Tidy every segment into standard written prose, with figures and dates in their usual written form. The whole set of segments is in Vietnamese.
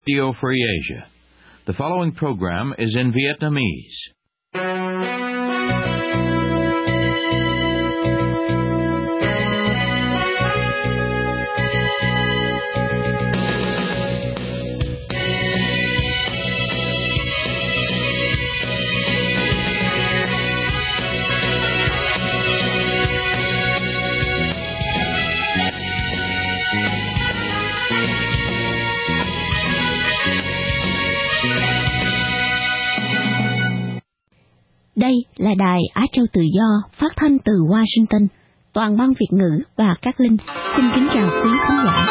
Radio Free Asia. The following program is in Vietnamese. Đây là Đài Á Châu Tự Do, phát thanh từ Washington. Toàn ban Việt ngữ và các linh xin kính chào quý khán giả.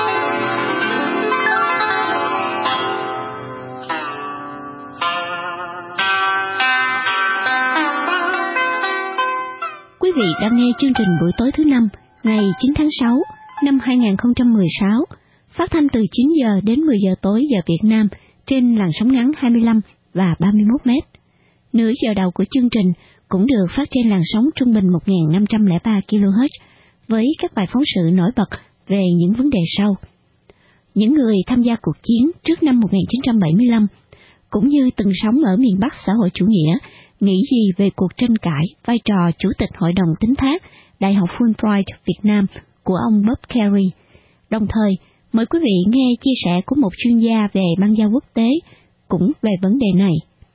Quý vị đang nghe chương trình buổi tối thứ Năm, ngày 9 tháng 6 năm 2016, phát thanh từ 9 giờ đến 10 giờ tối giờ Việt Nam trên làn sóng ngắn 25 và 31 mét. Nửa giờ đầu của chương trình cũng được phát trên làn sóng trung bình 1.503 kHz với các bài phóng sự nổi bật về những vấn đề sau. Những người tham gia cuộc chiến trước năm 1975, cũng như từng sống ở miền Bắc xã hội chủ nghĩa, nghĩ gì về cuộc tranh cãi vai trò Chủ tịch Hội đồng Tín thác Đại học Fulbright Việt Nam của ông Bob Kerrey. Đồng thời, mời quý vị nghe chia sẻ của một chuyên gia về bang giao quốc tế cũng về vấn đề này.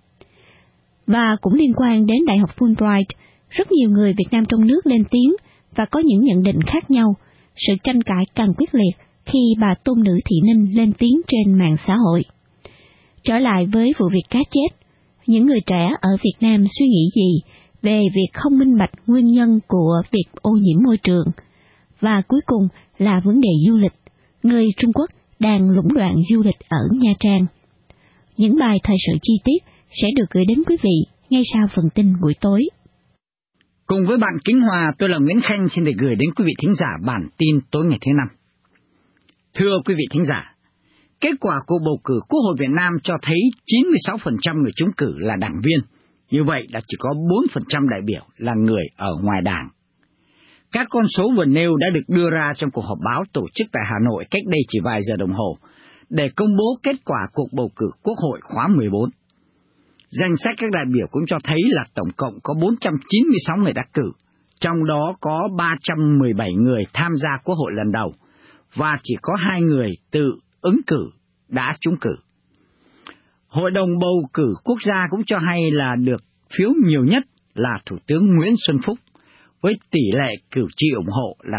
Và cũng liên quan đến Đại học Fulbright, rất nhiều người Việt Nam trong nước lên tiếng và có những nhận định khác nhau. Sự tranh cãi càng quyết liệt khi bà tôn nữ Thị Ninh lên tiếng trên mạng xã hội. Trở lại với vụ việc cá chết, những người trẻ ở Việt Nam suy nghĩ gì về việc không minh bạch nguyên nhân của việc ô nhiễm môi trường? Và cuối cùng là vấn đề du lịch. Người Trung Quốc đang lũng đoạn du lịch ở Nha Trang. Những bài thời sự chi tiết sẽ được gửi đến quý vị ngay sau phần tin buổi tối. Cùng với bạn Kính Hòa, tôi là Nguyễn Khanh xin được gửi đến quý vị thính giả bản tin tối ngày thứ Năm. Thưa quý vị thính giả, kết quả cuộc bầu cử Quốc hội Việt Nam cho thấy 96% người trúng cử là đảng viên, như vậy là chỉ có 4% đại biểu là người ở ngoài đảng. Các con số vừa nêu đã được đưa ra trong cuộc họp báo tổ chức tại Hà Nội cách đây chỉ vài giờ đồng hồ để công bố kết quả cuộc bầu cử Quốc hội khóa 14. Danh sách các đại biểu cũng cho thấy là tổng cộng có 496 người đắc cử, trong đó có 317 người tham gia Quốc hội lần đầu, và chỉ có 2 người tự ứng cử đã trúng cử. Hội đồng bầu cử quốc gia cũng cho hay là được phiếu nhiều nhất là Thủ tướng Nguyễn Xuân Phúc, với tỷ lệ cử tri ủng hộ là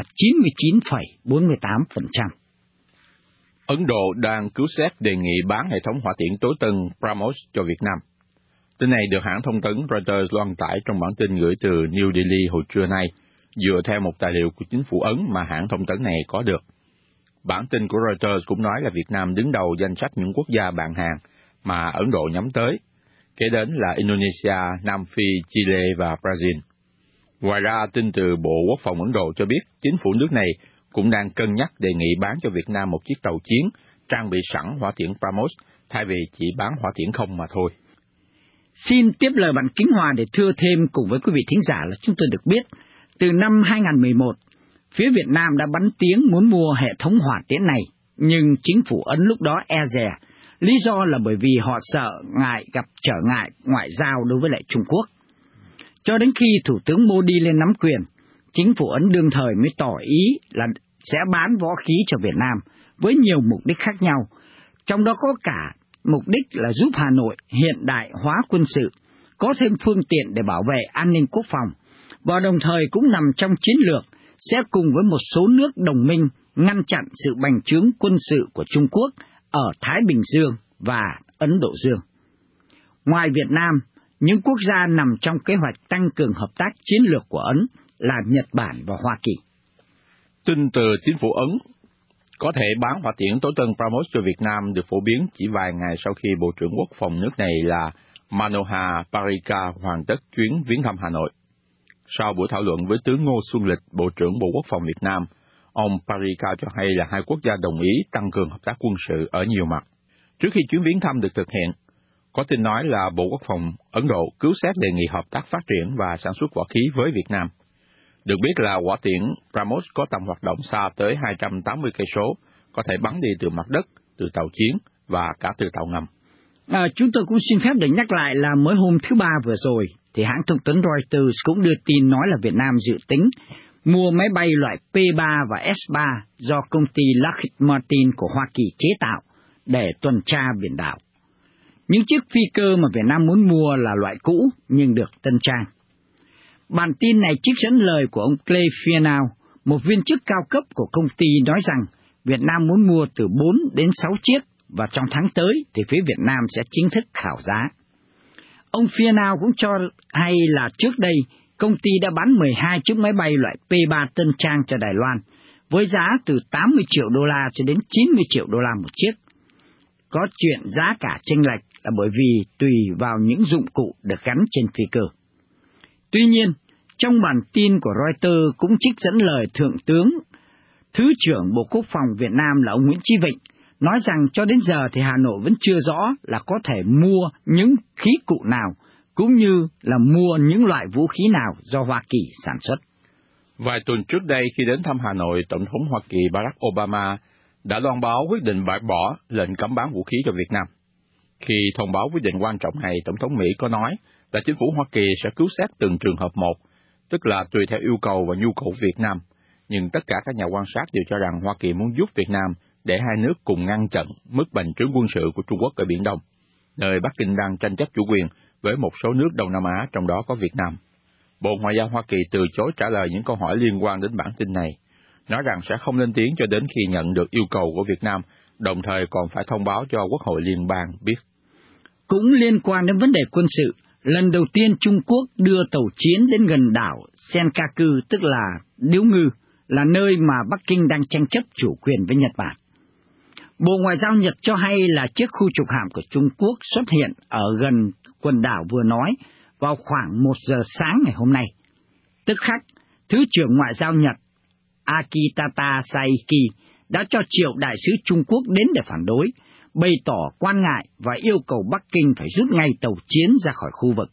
99,48%. Ấn Độ đang cứu xét đề nghị bán hệ thống hỏa tiễn tối tân BrahMos cho Việt Nam. Tin này được hãng thông tấn Reuters loan tải trong bản tin gửi từ New Delhi hồi trưa nay, dựa theo một tài liệu của chính phủ Ấn mà hãng thông tấn này có được. Bản tin của Reuters cũng nói là Việt Nam đứng đầu danh sách những quốc gia bạn hàng mà Ấn Độ nhắm tới, kế đến là Indonesia, Nam Phi, Chile và Brazil. Ngoài ra, tin từ Bộ Quốc phòng Ấn Độ cho biết chính phủ nước này cũng đang cân nhắc đề nghị bán cho Việt Nam một chiếc tàu chiến trang bị sẵn hỏa tiễn BrahMos thay vì chỉ bán hỏa tiễn không mà thôi. Xin tiếp lời bạn Kính Hòa để thưa thêm cùng với quý vị thính giả là chúng tôi được biết, từ năm 2011, phía Việt Nam đã bắn tiếng muốn mua hệ thống hỏa tiễn này, nhưng chính phủ Ấn lúc đó e dè, lý do là bởi vì họ sợ gặp trở ngại ngoại giao đối với lại Trung Quốc. Cho đến khi Thủ tướng Modi lên nắm quyền, chính phủ Ấn đương thời mới tỏ ý là sẽ bán võ khí cho Việt Nam với nhiều mục đích khác nhau, trong đó có cả mục đích là giúp Hà Nội hiện đại hóa quân sự, có thêm phương tiện để bảo vệ an ninh quốc phòng, và đồng thời cũng nằm trong chiến lược sẽ cùng với một số nước đồng minh ngăn chặn sự bành trướng quân sự của Trung Quốc ở Thái Bình Dương và Ấn Độ Dương. Ngoài Việt Nam, những quốc gia nằm trong kế hoạch tăng cường hợp tác chiến lược của Ấn là Nhật Bản và Hoa Kỳ. Tin từ chính phủ Ấn có thể bán hỏa tiễn tối tân BrahMos cho Việt Nam được phổ biến chỉ vài ngày sau khi Bộ trưởng Quốc phòng nước này là Manohar Parrikar hoàn tất chuyến viếng thăm Hà Nội. Sau buổi thảo luận với tướng Ngô Xuân Lịch, Bộ trưởng Bộ Quốc phòng Việt Nam, ông Parrikar cho hay là hai quốc gia đồng ý tăng cường hợp tác quân sự ở nhiều mặt. Trước khi chuyến viếng thăm được thực hiện, có tin nói là Bộ Quốc phòng Ấn Độ cứu xét đề nghị hợp tác phát triển và sản xuất võ khí với Việt Nam. Được biết là hỏa tiễn BrahMos có tầm hoạt động xa tới 280 cây số, có thể bắn đi từ mặt đất, từ tàu chiến, và cả từ tàu ngầm. Chúng tôi cũng xin phép được nhắc lại là mới hôm thứ Ba vừa rồi, thì hãng thông tấn Reuters cũng đưa tin nói là Việt Nam dự tính mua máy bay loại P-3 và S-3 do công ty Lockheed Martin của Hoa Kỳ chế tạo để tuần tra biển đảo. Những chiếc phi cơ mà Việt Nam muốn mua là loại cũ nhưng được tân trang. Bản tin này trích dẫn lời của ông Clay Fienau, một viên chức cao cấp của công ty, nói rằng Việt Nam muốn mua từ 4 đến 6 chiếc và trong tháng tới thì phía Việt Nam sẽ chính thức khảo giá. Ông Fienau cũng cho hay là trước đây công ty đã bán 12 chiếc máy bay loại P-3 tân trang cho Đài Loan với giá từ 80 triệu đô la cho đến 90 triệu đô la một chiếc. Có chuyện giá cả chênh lệch là bởi vì tùy vào những dụng cụ được gắn trên phi cơ. Tuy nhiên, trong bản tin của Reuters cũng trích dẫn lời Thượng tướng Thứ trưởng Bộ Quốc phòng Việt Nam là ông Nguyễn Chí Vịnh, nói rằng cho đến giờ thì Hà Nội vẫn chưa rõ là có thể mua những khí cụ nào, cũng như là mua những loại vũ khí nào do Hoa Kỳ sản xuất. Vài tuần trước đây khi đến thăm Hà Nội, Tổng thống Hoa Kỳ Barack Obama đã loan báo quyết định bãi bỏ lệnh cấm bán vũ khí cho Việt Nam. Khi thông báo quyết định quan trọng này, Tổng thống Mỹ có nói là chính phủ Hoa Kỳ sẽ cứu xét từng trường hợp một, tức là tùy theo yêu cầu và nhu cầu của Việt Nam. Nhưng tất cả các nhà quan sát đều cho rằng Hoa Kỳ muốn giúp Việt Nam để hai nước cùng ngăn chặn mức bành trướng quân sự của Trung Quốc ở Biển Đông, nơi Bắc Kinh đang tranh chấp chủ quyền với một số nước Đông Nam Á, trong đó có Việt Nam. Bộ Ngoại giao Hoa Kỳ từ chối trả lời những câu hỏi liên quan đến bản tin này, nói rằng sẽ không lên tiếng cho đến khi nhận được yêu cầu của Việt Nam, đồng thời còn phải thông báo cho Quốc hội Liên bang biết. Cũng liên quan đến vấn đề quân sự, lần đầu tiên Trung Quốc đưa tàu chiến đến gần đảo Senkaku, tức là Điếu Ngư, là nơi mà Bắc Kinh đang tranh chấp chủ quyền với Nhật Bản. Bộ Ngoại giao Nhật cho hay là chiếc khu trục hạm của Trung Quốc xuất hiện ở gần quần đảo vừa nói vào khoảng 1 giờ sáng ngày hôm nay. Tức khắc, Thứ trưởng Ngoại giao Nhật Akitata Saiki đã cho triệu đại sứ Trung Quốc đến để phản đối, bày tỏ quan ngại và yêu cầu Bắc Kinh phải rút ngay tàu chiến ra khỏi khu vực.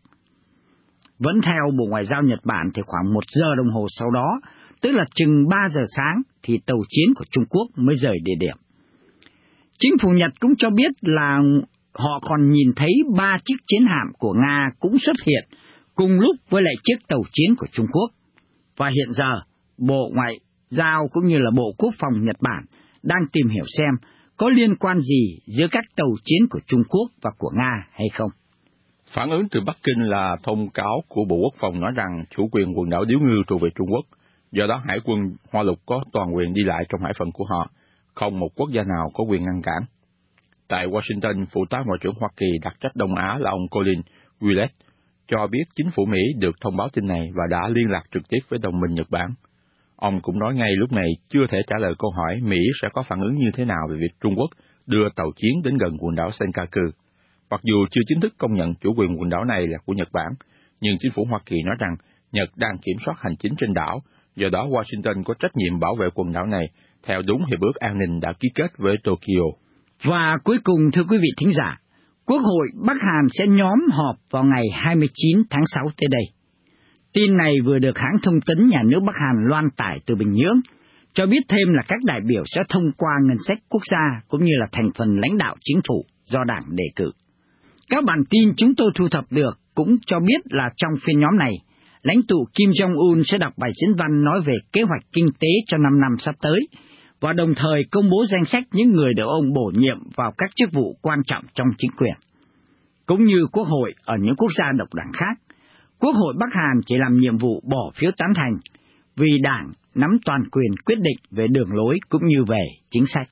Vẫn theo Bộ Ngoại giao Nhật Bản thì khoảng 1 giờ đồng hồ sau đó, tức là chừng 3 giờ sáng, thì tàu chiến của Trung Quốc mới rời địa điểm. Chính phủ Nhật cũng cho biết là họ còn nhìn thấy 3 chiếc chiến hạm của Nga cũng xuất hiện cùng lúc với lại chiếc tàu chiến của Trung Quốc. Và hiện giờ, Bộ Ngoại giao cũng như là Bộ Quốc phòng Nhật Bản đang tìm hiểu xem có liên quan gì giữa các tàu chiến của Trung Quốc và của Nga hay không. Phản ứng từ Bắc Kinh là thông cáo của Bộ Quốc phòng nói rằng chủ quyền quần đảo Điếu Ngư thuộc về Trung Quốc, do đó Hải quân Hoa Lục có toàn quyền đi lại trong hải phận của họ, không một quốc gia nào có quyền ngăn cản. Tại Washington, Phụ tá Ngoại trưởng Hoa Kỳ đặc trách Đông Á là ông Colin Willett cho biết chính phủ Mỹ được thông báo tin này và đã liên lạc trực tiếp với đồng minh Nhật Bản. Ông cũng nói ngay lúc này chưa thể trả lời câu hỏi Mỹ sẽ có phản ứng như thế nào về việc Trung Quốc đưa tàu chiến đến gần quần đảo Senkaku. Mặc dù chưa chính thức công nhận chủ quyền quần đảo này là của Nhật Bản, nhưng chính phủ Hoa Kỳ nói rằng Nhật đang kiểm soát hành chính trên đảo, do đó Washington có trách nhiệm bảo vệ quần đảo này theo đúng hiệp ước an ninh đã ký kết với Tokyo. Và cuối cùng, thưa quý vị thính giả, Quốc hội Bắc Hàn sẽ nhóm họp vào ngày 29 tháng 6 tới đây. Tin này vừa được hãng thông tấn nhà nước Bắc Hàn loan tải từ Bình Nhưỡng, cho biết thêm là các đại biểu sẽ thông qua ngân sách quốc gia cũng như là thành phần lãnh đạo chính phủ do đảng đề cử. Các bản tin chúng tôi thu thập được cũng cho biết là trong phiên nhóm này, lãnh tụ Kim Jong-un sẽ đọc bài diễn văn nói về kế hoạch kinh tế cho 5 năm sắp tới, và đồng thời công bố danh sách những người được ông bổ nhiệm vào các chức vụ quan trọng trong chính quyền. Cũng như Quốc hội ở những quốc gia độc đảng khác, Quốc hội Bắc Hàn chỉ làm nhiệm vụ bỏ phiếu tán thành, vì đảng nắm toàn quyền quyết định về đường lối cũng như về chính sách.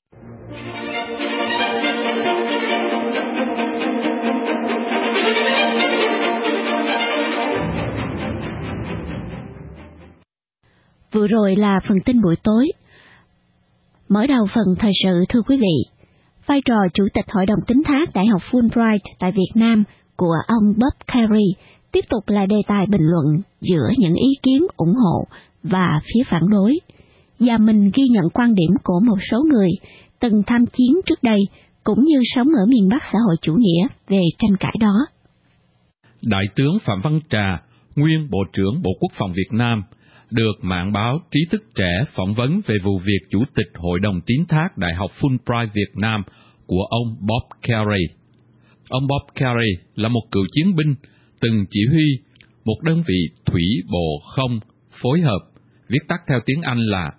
Vừa rồi là phần tin buổi tối. Mở đầu phần thời sự, thưa quý vị, vai trò Chủ tịch Hội đồng Tín thác Đại học Fulbright tại Việt Nam của ông Bob Kerrey tiếp tục là đề tài bình luận giữa những ý kiến ủng hộ và phía phản đối. Và mình ghi nhận quan điểm của một số người từng tham chiến trước đây cũng như sống ở miền Bắc xã hội chủ nghĩa về tranh cãi đó. Đại tướng Phạm Văn Trà, nguyên Bộ trưởng Bộ Quốc phòng Việt Nam, được mạng báo Trí thức trẻ phỏng vấn về vụ việc Chủ tịch Hội đồng Tín thác Đại học Fulbright Việt Nam của ông Bob Carey. Ông Bob Carey là một cựu chiến binh từng chỉ huy một đơn vị thủy bộ không phối hợp, viết tắt theo tiếng Anh là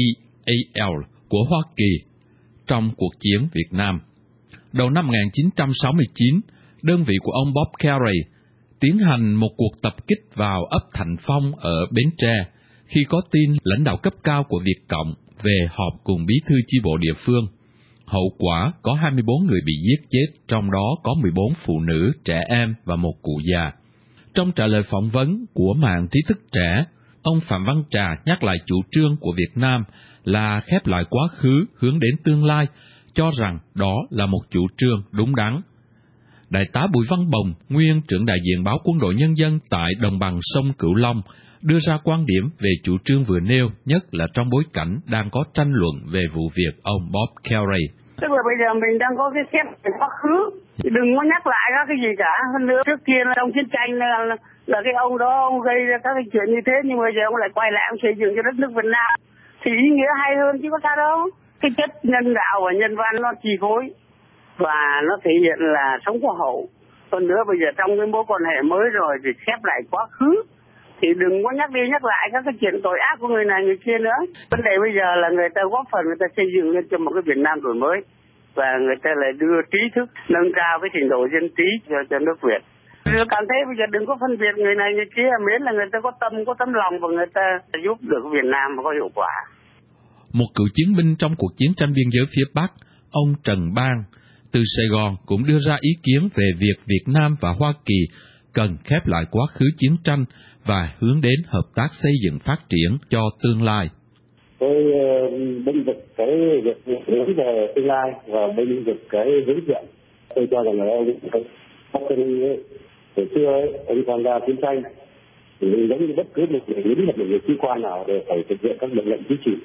SEAL của Hoa Kỳ trong cuộc chiến Việt Nam. Đầu năm 1969, đơn vị của ông Bob Carey tiến hành một cuộc tập kích vào ấp Thạnh Phong ở Bến Tre khi có tin lãnh đạo cấp cao của Việt Cộng về họp cùng bí thư chi bộ địa phương. Hậu quả có 24 người bị giết chết, trong đó có 14 phụ nữ, trẻ em và một cụ già. Trong trả lời phỏng vấn của mạng trí thức trẻ, ông Phạm Văn Trà nhắc lại chủ trương của Việt Nam là khép lại quá khứ hướng đến tương lai, cho rằng đó là một chủ trương đúng đắn. Đại tá Bùi Văn Bồng, nguyên trưởng đại diện báo Quân đội Nhân dân tại đồng bằng sông Cửu Long, đưa ra quan điểm về chủ trương vừa nêu, nhất là trong bối cảnh đang có tranh luận về vụ việc ông Bob Carey. Tức là bây giờ mình đang có cái khép quá khứ, đừng có nhắc lại các cái gì cả. Hơn nữa trước kia trong chiến tranh là cái ông đó ông gây ra các cái chuyện như thế, nhưng bây giờ ông lại quay lại ông xây dựng cho đất nước Việt Nam thì ý nghĩa hay hơn chứ có sao đâu. Cái chất nhân đạo và nhân văn nó chi phối và nó thể hiện là sống có hậu. Hơn nữa bây giờ trong cái mối quan hệ mới rồi thì khép lại quá khứ thì đừng có nhắc đi nhắc lại các cái chuyện tội ác của người này người kia nữa. Vấn đề bây giờ là người ta góp phần người ta xây dựng lên cho một cái Việt Nam đổi mới và người ta lại đưa trí thức nâng cao cái trình độ dân trí cho nước Việt. Tôi cảm thấy bây giờ đừng có phân biệt người này người kia, miễn là người ta có tâm có tấm lòng và người ta giúp được Việt Nam mà có hiệu quả. Một cựu chiến binh trong cuộc chiến tranh biên giới phía Bắc, ông Trần Bang từ Sài Gòn cũng đưa ra ý kiến về việc Việt Nam và Hoa Kỳ cần khép lại quá khứ chiến tranh và hướng đến hợp tác xây dựng phát triển cho tương lai. Tôi binh vực cái việc hướng về tương lai và binh vực cái hướng thiện. Tôi cho rằng là ông từ xưa ông tham gia chiến tranh thì giống như bất cứ một người lính hoặc một người sĩ quan nào đều phải thực hiện các mệnh lệnh chính trị,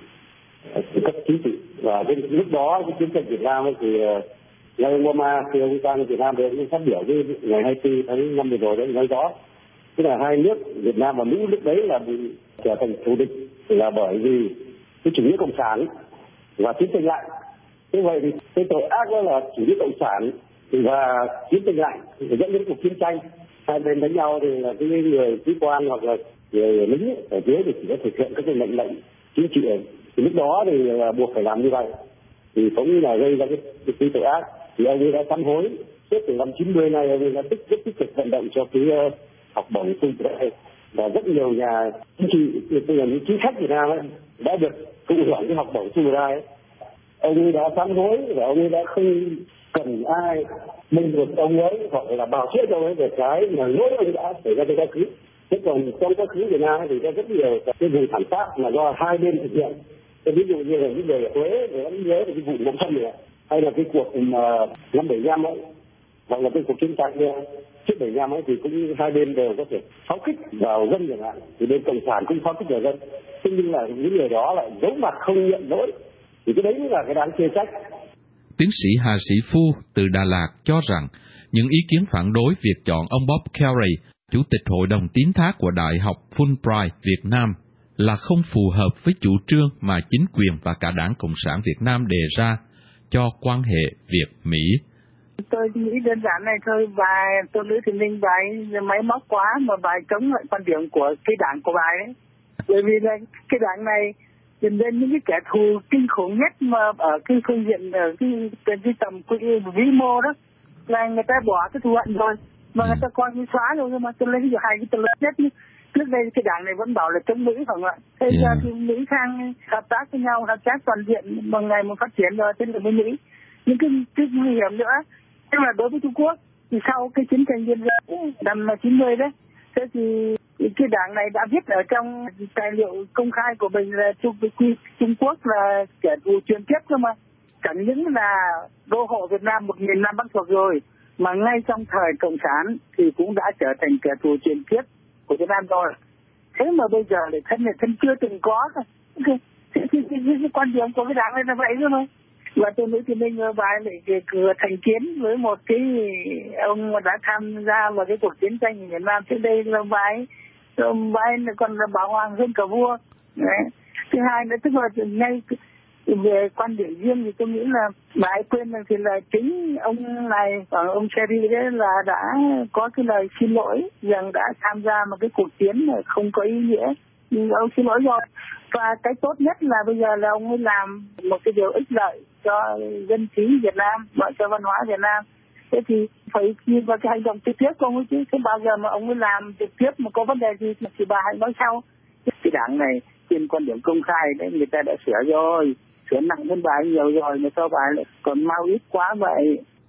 cấp chính trị. Và đến lúc đó cái chiến tranh Việt Nam thì ngay Obama khi ông sang Việt Nam cũng phát biểu cái ngày 24 tháng 5 vừa rồi đấy nói rõ, tức là hai nước Việt Nam và Mỹ lúc đấy là bị trở thành thù địch là bởi vì cái chủ nghĩa cộng sản và chiến tranh lạnh. Như vậy thì cái tội ác đó là chủ nghĩa cộng sản và chiến tranh lạnh thì dẫn đến cuộc chiến tranh, hai bên đánh nhau thì là cái người sĩ quan hoặc là người lính ở dưới thì chỉ có thực hiện các cái mệnh lệnh chính trị. Thì lúc đó thì là buộc phải làm như vậy, thì cũng như là gây ra cái tội ác. Thì ông ấy đã sám hối suốt từ năm 90 này, ông ấy đã rất tích cực vận động cho cái học bổng Fulbright và rất nhiều nhà chính trị, tức là những chính khách Việt Nam ấy, đã được thụ hưởng cái học bổng Fulbright. Ông ấy đã sám hối và ông ấy đã không cần ai minh vực ông ấy hoặc là bào chữa cho ông ấy về cái mà lỗi ông đã xảy ra trong quá khứ. Thế còn trong quá khứ Việt Nam thì có rất nhiều cái vụ thảm sát mà do hai bên thực hiện. Ví dụ như là những người Huế để đánh nhớ về cái vụ Nam Sâm này, hay là cái cuộc năm 75 ấy, hoặc là cái cuộc chiến tranh trước 75 ấy, thì cũng hai bên đều có thể pháo kích vào dân chẳng hạn, thì bên cộng sản cũng pháo kích vào dân. Thế nhưng là những người đó lại giấu mặt không nhận lỗi, thì cái đấy là cái đáng chê trách. Tiến sĩ Hà Sĩ Phu từ Đà Lạt cho rằng những ý kiến phản đối việc chọn ông Bob Carey, chủ tịch hội đồng tín thác của Đại học Fulbright Việt Nam, là không phù hợp với chủ trương mà chính quyền và cả Đảng Cộng sản Việt Nam đề ra cho quan hệ Việt-Mỹ. Tôi nghĩ đơn giản này thôi, bài tôi Lữ Thị Ninh bài máy móc quá mà bài chống lại quan điểm của cái đảng của bài ấy. Bởi vì là cái đảng này tìm đến những cái kẻ thù kinh khủng nhất mà ở cái phương diện ở cái tầm vĩ mô đó là người ta bỏ cái thù hận rồi mà người ta coi như xóa rồi. Nhưng mà tôi lấy ví dụ hai cái tôi lớn nhất trước đây cái đảng này vẫn bảo là chống Mỹ phải không ạ? Thế ra thì Mỹ sang hợp tác với nhau, hợp tác toàn diện bằng ngày một phát triển rồi, thế là với Mỹ. Những cái nguy hiểm nữa, tức là đối với Trung Quốc thì sau cái chiến tranh biên giới năm 90 đấy, thế thì cái đảng này đã viết ở trong tài liệu công khai của mình là Trung Quốc là kẻ thù truyền kiếp cơ mà. Chẳng những là đô hộ Việt Nam 1000 năm Bắc thuộc rồi, mà ngay trong thời Cộng sản thì cũng đã trở thành kẻ thù truyền kiếp của Việt Nam rồi. Thế mà bây giờ lại thân chưa từng có. Cái quan điểm của cái đảng này là vậy thôi. Và tôi nghĩ thì mình bài lại thành kiến với một cái ông mà đã tham gia vào cái cuộc chiến tranh ở Việt Nam trước đây là bài còn là bảo hoàng hơn cả vua. Đấy. Thứ hai nữa tức là ngay Về quan điểm riêng thì tôi nghĩ là bà ấy quên rằng thì là chính ông này, ông Kerry đấy là đã có cái lời xin lỗi rằng đã tham gia một cái cuộc chiến mà không có ý nghĩa. Nhưng ông xin lỗi rồi. Và cái tốt nhất là bây giờ là ông ấy làm một cái điều ích lợi cho dân trí Việt Nam và cho văn hóa Việt Nam. Thế thì phải nhìn vào cái hành động trực tiếp của ông ấy chứ. Thế bao giờ mà ông ấy làm trực tiếp mà có vấn đề gì thì bà hãy nói sau. Cái đảng này trên quan điểm công khai đấy người ta đã sửa rồi, sửa nặng hơn bà nhiều rồi mà sao bà lại còn mau ít quá vậy.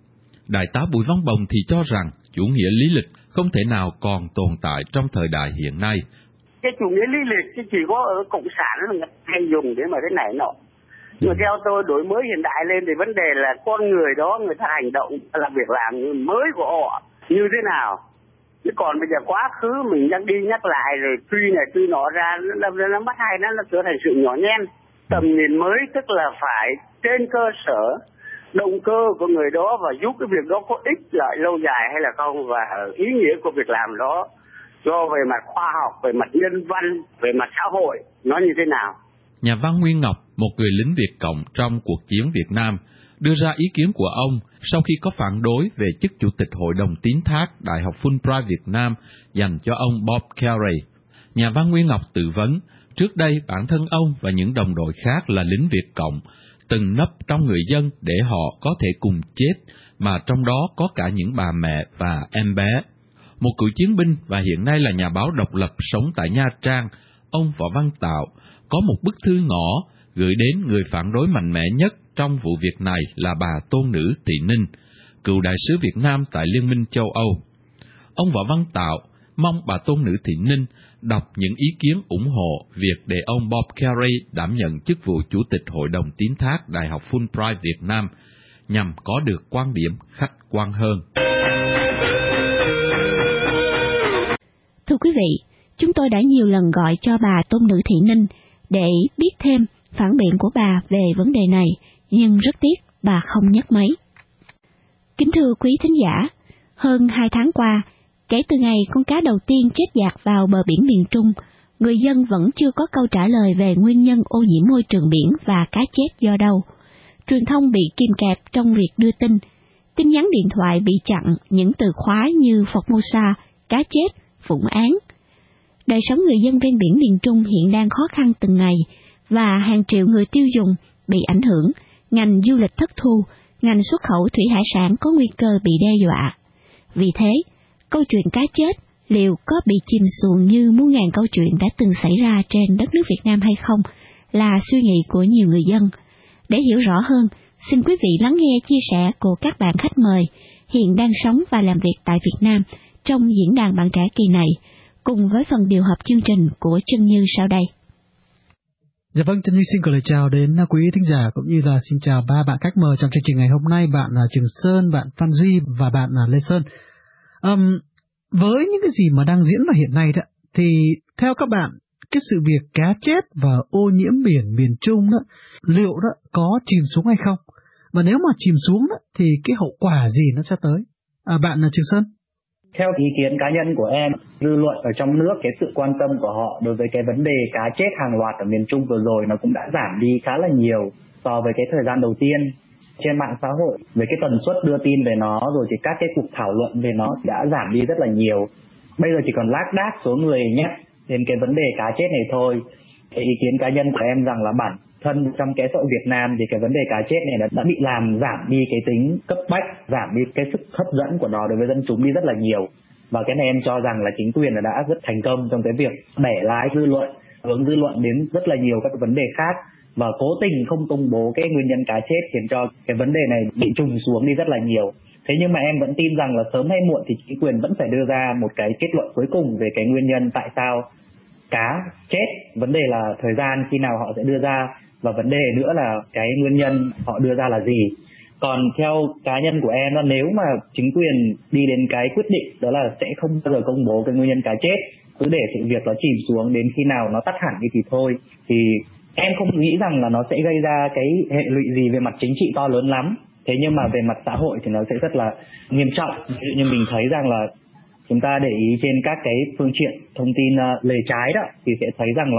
Đại tá Bùi Văn Bồng thì cho rằng chủ nghĩa lý lịch không thể nào còn tồn tại trong thời đại hiện nay. Cái chủ nghĩa lý lịch thì chỉ có ở cộng sản là người hay dùng để mà thế này nọ. Nhưng mà theo tôi đổi mới hiện đại lên thì vấn đề là con người đó người ta hành động làm việc làm mới của họ như thế nào. Chứ còn bây giờ quá khứ mình nhắc đi nhắc lại rồi truy này truy nọ ra nó mất hay nó trở thành sự nhỏ nhen. Tầm nhìn mới tức là phải trên cơ sở động cơ của người đó và giúp cái việc đó có ích lợi lâu dài hay là không, và ý nghĩa của việc làm đó do về mặt khoa học, về mặt nhân văn, về mặt xã hội nó như thế nào. Nhà văn Nguyên Ngọc, một người lính Việt Cộng trong cuộc chiến Việt Nam, đưa ra ý kiến của ông sau khi có phản đối về chức chủ tịch Hội đồng Tín thác Đại học Fulbright Việt Nam dành cho ông Bob Kerrey. Nhà văn Nguyên Ngọc tự vấn, trước đây bản thân ông và những đồng đội khác là lính Việt Cộng từng nấp trong người dân để họ có thể cùng chết, mà trong đó có cả những bà mẹ và em bé. Một cựu chiến binh và hiện nay là nhà báo độc lập sống tại Nha Trang, ông Võ Văn Tạo có một bức thư ngỏ gửi đến người phản đối mạnh mẽ nhất trong vụ việc này là bà Tôn Nữ Thị Ninh, cựu đại sứ Việt Nam tại Liên minh châu Âu. Ông Võ Văn Tạo mong bà Tôn Nữ Thị Ninh đọc những ý kiến ủng hộ việc để ông Bob Kerrey đảm nhận chức vụ Chủ tịch Hội đồng Tín thác Đại học Fulbright Việt Nam nhằm có được quan điểm khách quan hơn. Thưa quý vị, chúng tôi đã nhiều lần gọi cho bà Tôn Nữ Thị Ninh để biết thêm phản biện của bà về vấn đề này, nhưng rất tiếc bà không nhấc máy. Kính thưa quý thính giả, hơn 2 tháng qua, kể từ ngày con cá đầu tiên chết dạt vào bờ biển miền Trung, người dân vẫn chưa có câu trả lời về nguyên nhân ô nhiễm môi trường biển và cá chết do đâu. Truyền thông bị kìm kẹp trong việc đưa tin nhắn điện thoại bị chặn những từ khóa như Formosa, cá chết, phụng án. Đời sống người dân ven biển miền Trung hiện đang khó khăn từng ngày và hàng triệu người tiêu dùng bị ảnh hưởng, ngành du lịch thất thu, ngành xuất khẩu thủy hải sản có nguy cơ bị đe dọa. Vì thế, câu chuyện cá chết liệu có bị chìm xuồng như muôn ngàn câu chuyện đã từng xảy ra trên đất nước Việt Nam hay không là suy nghĩ của nhiều người dân. Để hiểu rõ hơn, xin quý vị lắng nghe chia sẻ của các bạn khách mời hiện đang sống và làm việc tại Việt Nam trong diễn đàn Bạn Trẻ kỳ này, cùng với phần điều hợp chương trình của Trân Như sau đây. Dạ vâng, Trân Như xin gửi lời chào đến quý thính giả cũng như là xin chào ba bạn khách mời trong chương trình ngày hôm nay, bạn Trường Sơn, bạn Phan Duy và bạn Lê Sơn. Với những cái gì mà đang diễn ra hiện nay đó, thì theo các bạn, cái sự việc cá chết và ô nhiễm biển miền Trung đó, liệu đó có chìm xuống hay không? Và nếu mà chìm xuống đó, thì cái hậu quả gì nó sẽ tới? Bạn Trường Sơn. Theo ý kiến cá nhân của em, dư luận ở trong nước, cái sự quan tâm của họ đối với cái vấn đề cá chết hàng loạt ở miền Trung vừa rồi nó cũng đã giảm đi khá là nhiều so với cái thời gian đầu tiên. Trên mạng xã hội, với cái tần suất đưa tin về nó, rồi thì các cái cuộc thảo luận về nó đã giảm đi rất là nhiều. Bây giờ chỉ còn lác đác số người nhắc đến cái vấn đề cá chết này thôi. Cái ý kiến cá nhân của em rằng là bản thân trong cái xã hội Việt Nam thì cái vấn đề cá chết này đã bị làm giảm đi cái tính cấp bách, giảm đi cái sức hấp dẫn của nó đối với dân chúng đi rất là nhiều. Và cái này em cho rằng là chính quyền đã rất thành công trong cái việc bẻ lái dư luận, hướng dư luận đến rất là nhiều các vấn đề khác, và cố tình không công bố cái nguyên nhân cá chết khiến cho cái vấn đề này bị trùng xuống đi rất là nhiều. Thế nhưng mà em vẫn tin rằng là sớm hay muộn thì chính quyền vẫn phải đưa ra một cái kết luận cuối cùng về cái nguyên nhân tại sao cá chết. Vấn đề là thời gian khi nào họ sẽ đưa ra, và vấn đề nữa là cái nguyên nhân họ đưa ra là gì. Còn theo cá nhân của em, nếu mà chính quyền đi đến cái quyết định đó là sẽ không bao giờ công bố cái nguyên nhân cá chết, cứ để sự việc nó chìm xuống đến khi nào nó tắt hẳn đi thì thôi, thì em không nghĩ rằng là nó sẽ gây ra cái hệ lụy gì về mặt chính trị to lớn lắm. Thế nhưng mà về mặt xã hội thì nó sẽ rất là nghiêm trọng. Ví dụ như mình thấy rằng là chúng ta để ý trên các cái phương tiện thông tin lề trái đó, thì sẽ thấy rằng là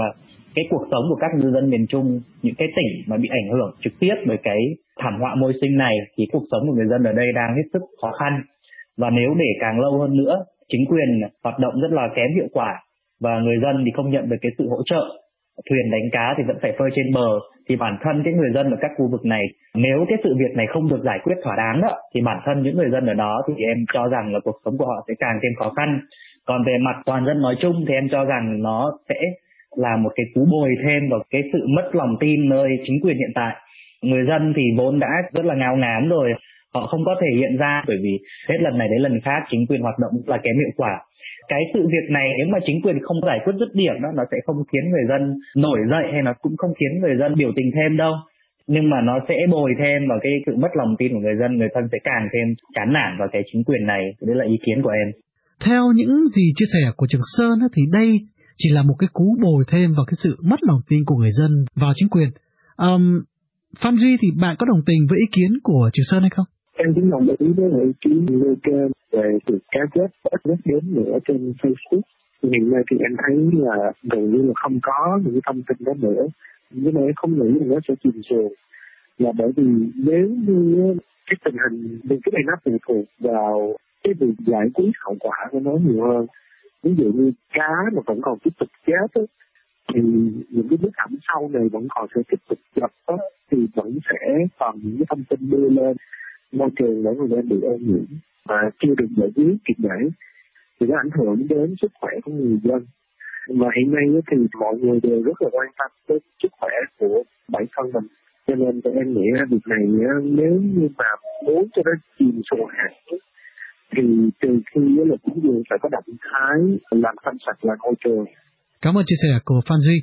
cái cuộc sống của các ngư dân miền Trung, những cái tỉnh mà bị ảnh hưởng trực tiếp bởi cái thảm họa môi sinh này, thì cuộc sống của người dân ở đây đang hết sức khó khăn. Và nếu để càng lâu hơn nữa, chính quyền hoạt động rất là kém hiệu quả và người dân thì không nhận được cái sự hỗ trợ, thuyền đánh cá thì vẫn phải phơi trên bờ, thì bản thân cái người dân ở các khu vực này, nếu cái sự việc này không được giải quyết thỏa đáng đó, thì bản thân những người dân ở đó thì em cho rằng là cuộc sống của họ sẽ càng thêm khó khăn. Còn về mặt toàn dân nói chung thì em cho rằng nó sẽ là một cái cú bồi thêm vào cái sự mất lòng tin nơi chính quyền hiện tại. Người dân thì vốn đã rất là ngao ngán rồi, họ không có thể hiện ra, bởi vì hết lần này đến lần khác chính quyền hoạt động rất là kém hiệu quả. Cái sự việc này nếu mà chính quyền không giải quyết dứt điểm đó, nó sẽ không khiến người dân nổi dậy, hay nó cũng không khiến người dân biểu tình thêm đâu. Nhưng mà nó sẽ bồi thêm vào cái sự mất lòng tin của người dân sẽ càng thêm chán nản vào cái chính quyền này. Đấy là ý kiến của em. Theo những gì chia sẻ của Trường Sơn thì đây chỉ là một cái cú bồi thêm vào cái sự mất lòng tin của người dân vào chính quyền. Phan Duy thì bạn có đồng tình với ý kiến của Trường Sơn hay không? Em cũng đồng ý với ý kiến nêu trên về việc cá chết ít nhắc đến nữa trên Facebook. Hiện nay thì em thấy là gần như là không có những cái thông tin đó nữa. Nhưng mà em không nghĩ là nó sẽ chìm xuồng. Là bởi vì nếu như cái tình hình, cái này nó phụ thuộc vào cái việc giải quyết hậu quả của nó nhiều hơn. Ví dụ như cá mà vẫn còn tiếp tục chết á, thì những cái bức ảnh sau này vẫn còn sẽ tiếp tục gặp á, thì vẫn sẽ còn những cái thông tin đưa lên môi trường để người dân bị ô nhiễm và chưa được giải quyết kịp thời, thì nó ảnh hưởng đến sức khỏe của người dân. Mà hiện nay thì mọi người đều rất là quan tâm đến sức khỏe của bản thân mình, cho nên em nghĩ là việc này nếu như mà muốn cho nó chìm xuồng hẳn thì trừ khi là chính quyền phải có động thái làm xanh sạch lại môi trường. Cảm ơn chia sẻ của Phan Duy.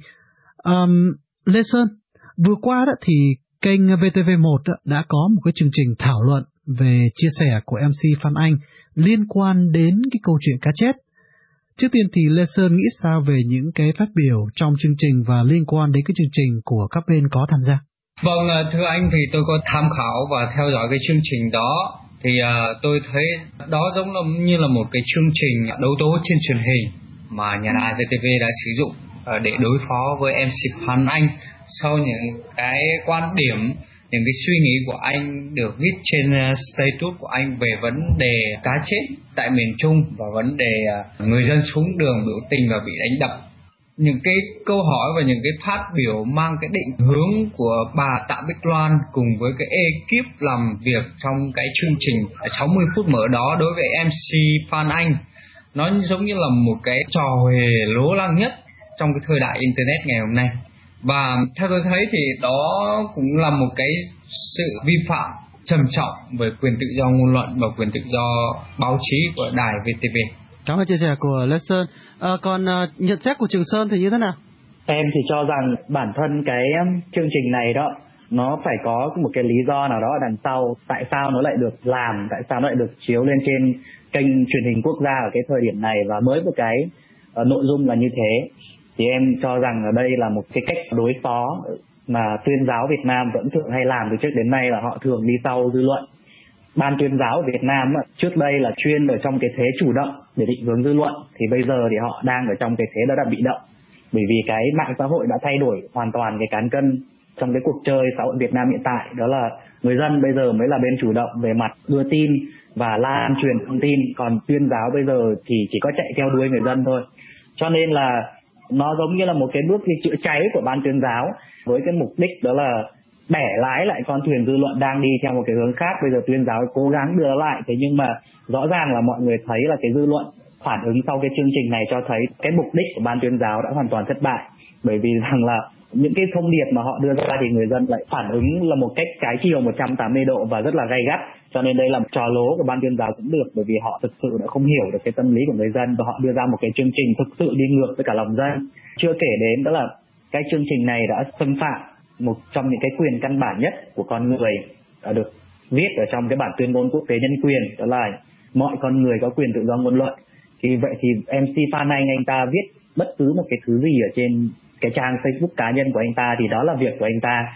Lê Sơn, vừa qua đó thì kênh VTV1 đã có một cái chương trình thảo luận về chia sẻ của MC Phan Anh liên quan đến cái câu chuyện cá chết. Trước tiên thì Lê Sơn nghĩ sao về những cái phát biểu trong chương trình và liên quan đến cái chương trình của các bên có tham gia? Vâng, thưa anh, thì tôi có tham khảo và theo dõi cái chương trình đó, thì tôi thấy đó giống như là một cái chương trình đấu tố trên truyền hình mà nhà đài VTV đã sử dụng để đối phó với MC Phan Anh sau những cái quan điểm, những cái suy nghĩ của anh được viết trên status của anh về vấn đề cá chết tại miền Trung và vấn đề người dân xuống đường biểu tình và bị đánh đập. Những cái câu hỏi và những cái phát biểu mang cái định hướng của bà Tạ Bích Loan cùng với cái ekip làm việc trong cái chương trình 60 phút mở đó đối với MC Phan Anh, nó giống như là một cái trò hề lố lăng nhất trong cái thời đại Internet ngày hôm nay. Và theo tôi thấy thì đó cũng là một cái sự vi phạm trầm trọng về quyền tự do ngôn luận và quyền tự do báo chí của đài VTV. Cảm ơn chia sẻ của Lê Sơn. Còn nhận xét của Trường Sơn thì như thế nào? Em thì cho rằng bản thân cái chương trình này đó, nó phải có một cái lý do nào đó ở đằng sau. Tại sao nó lại được làm, tại sao nó lại được chiếu lên trên kênh truyền hình quốc gia ở cái thời điểm này và mới một cái nội dung là như thế. Thì em cho rằng ở đây là một cái cách đối phó mà tuyên giáo Việt Nam vẫn thường hay làm từ trước đến nay, là họ thường đi sau dư luận. Ban tuyên giáo Việt Nam trước đây là chuyên ở trong cái thế chủ động để định hướng dư luận, thì bây giờ thì họ đang ở trong cái thế đó là bị động, bởi vì cái mạng xã hội đã thay đổi hoàn toàn cái cán cân trong cái cuộc chơi xã hội Việt Nam hiện tại. Đó là người dân bây giờ mới là bên chủ động về mặt đưa tin và lan truyền thông tin, còn tuyên giáo bây giờ thì chỉ có chạy theo đuôi người dân thôi. Cho nên là nó giống như là một cái bước đi chữa cháy của ban tuyên giáo với cái mục đích đó là bẻ lái lại con thuyền dư luận đang đi theo một cái hướng khác. Bây giờ tuyên giáo cố gắng đưa nó lại, thế nhưng mà rõ ràng là mọi người thấy là cái dư luận phản ứng sau cái chương trình này cho thấy cái mục đích của ban tuyên giáo đã hoàn toàn thất bại, bởi vì rằng là những cái thông điệp mà họ đưa ra thì người dân lại phản ứng là một cách trái chiều 180 độ và rất là gay gắt. Cho nên đây là một trò lố của ban tuyên giáo cũng được, bởi vì họ thực sự đã không hiểu được cái tâm lý của người dân và họ đưa ra một cái chương trình thực sự đi ngược với cả lòng dân. Chưa kể đến đó là cái chương trình này đã xâm phạm một trong những cái quyền căn bản nhất của con người đã được viết ở trong cái bản tuyên ngôn quốc tế nhân quyền, đó là mọi con người có quyền tự do ngôn luận. Thì vậy thì MC Phan Anh ta viết bất cứ một cái thứ gì ở trên cái trang Facebook cá nhân của anh ta thì đó là việc của anh ta.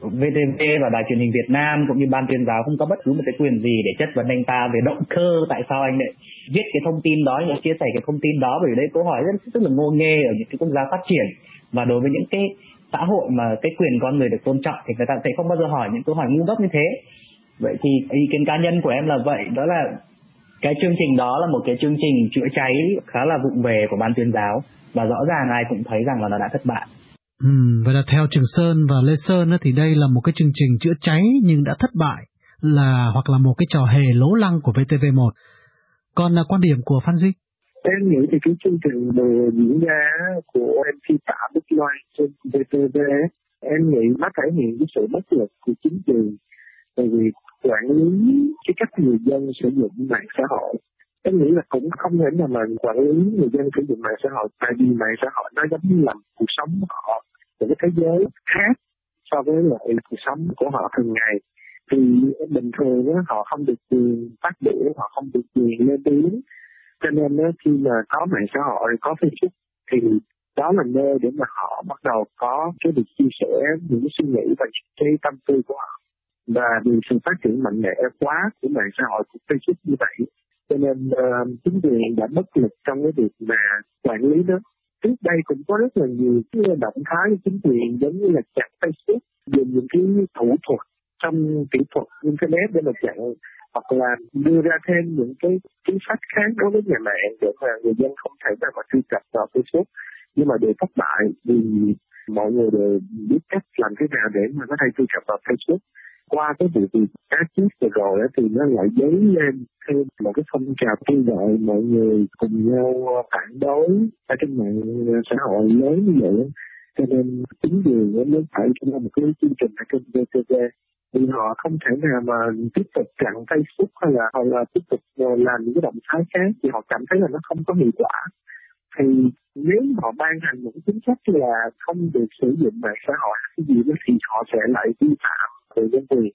VTV và Đài Truyền hình Việt Nam cũng như ban tuyên giáo không có bất cứ một cái quyền gì để chất vấn anh ta về động cơ tại sao anh lại viết cái thông tin đó, hay chia sẻ cái thông tin đó, bởi vì đây câu hỏi rất là ngô nghê ở những cái quốc gia phát triển, và đối với những cái xã hội mà cái quyền con người được tôn trọng thì người ta sẽ không bao giờ hỏi những câu hỏi ngu ngốc như thế. Vậy thì ý kiến cá nhân của em là vậy, đó là cái chương trình đó là một cái chương trình chữa cháy khá là vụng về của ban tuyên giáo, và rõ ràng ai cũng thấy rằng là nó đã thất bại. Vậy là theo Trường Sơn và Lê Sơn thì đây là một cái chương trình chữa cháy nhưng đã thất bại, hoặc là một cái trò hề lố lăng của VTV1. Còn là quan điểm của Phan Duy? Em nghĩ thì cái chương trình vừa diễn ra của MC Tạ Bích Loan trên VTV, em nghĩ nó thể hiện cái sự bất lực của chính quyền, bởi vì quản lý cái cách người dân sử dụng mạng xã hội. Em nghĩ là cũng không thể nào mà quản lý người dân sử dụng mạng xã hội, tại vì mạng xã hội nó giống như là cuộc sống của họ, một cái thế giới khác so với lại cuộc sống của họ thường ngày. Thì bình thường họ không được quyền phát biểu, họ không được quyền lên tiếng, cho nên khi mà có mạng xã hội, có Facebook thì đó là nơi để mà họ bắt đầu có cái việc chia sẻ những cái suy nghĩ và cái tâm tư của họ. Và vì sự phát triển mạnh mẽ quá của mạng xã hội, của Facebook như vậy, cho nên chính quyền đã bất lực trong cái việc mà quản lý đó. Trước đây cũng có rất là nhiều cái động thái của chính quyền giống như là chặn Facebook, dùng những cái thủ thuật trong kỹ thuật internet để mà chặn, hoặc là đưa ra thêm những cái chính sách khác đối với nhà mạng để mà người dân không thể nào mà truy cập vào Facebook, nhưng mà đều thất bại vì mọi người đều biết cách làm thế nào để mà có thể truy cập vào Facebook. Qua cái vụ việc cá chết vừa rồi thì nó lại dấy lên thêm một cái phong trào kêu gọi mọi người cùng nhau phản đối ở trên mạng xã hội lớn như vậy, cho nên chính quyền mới phải ra một cái chương trình ở trên VTV. Thì họ không thể nào mà tiếp tục chặn Facebook hay là tiếp tục làm những cái động thái khác, thì họ cảm thấy là nó không có hiệu quả. Thì nếu họ ban hành một chính sách là không được sử dụng mạng xã hội cái gì đó, thì họ sẽ lại vi phạm về nhân quyền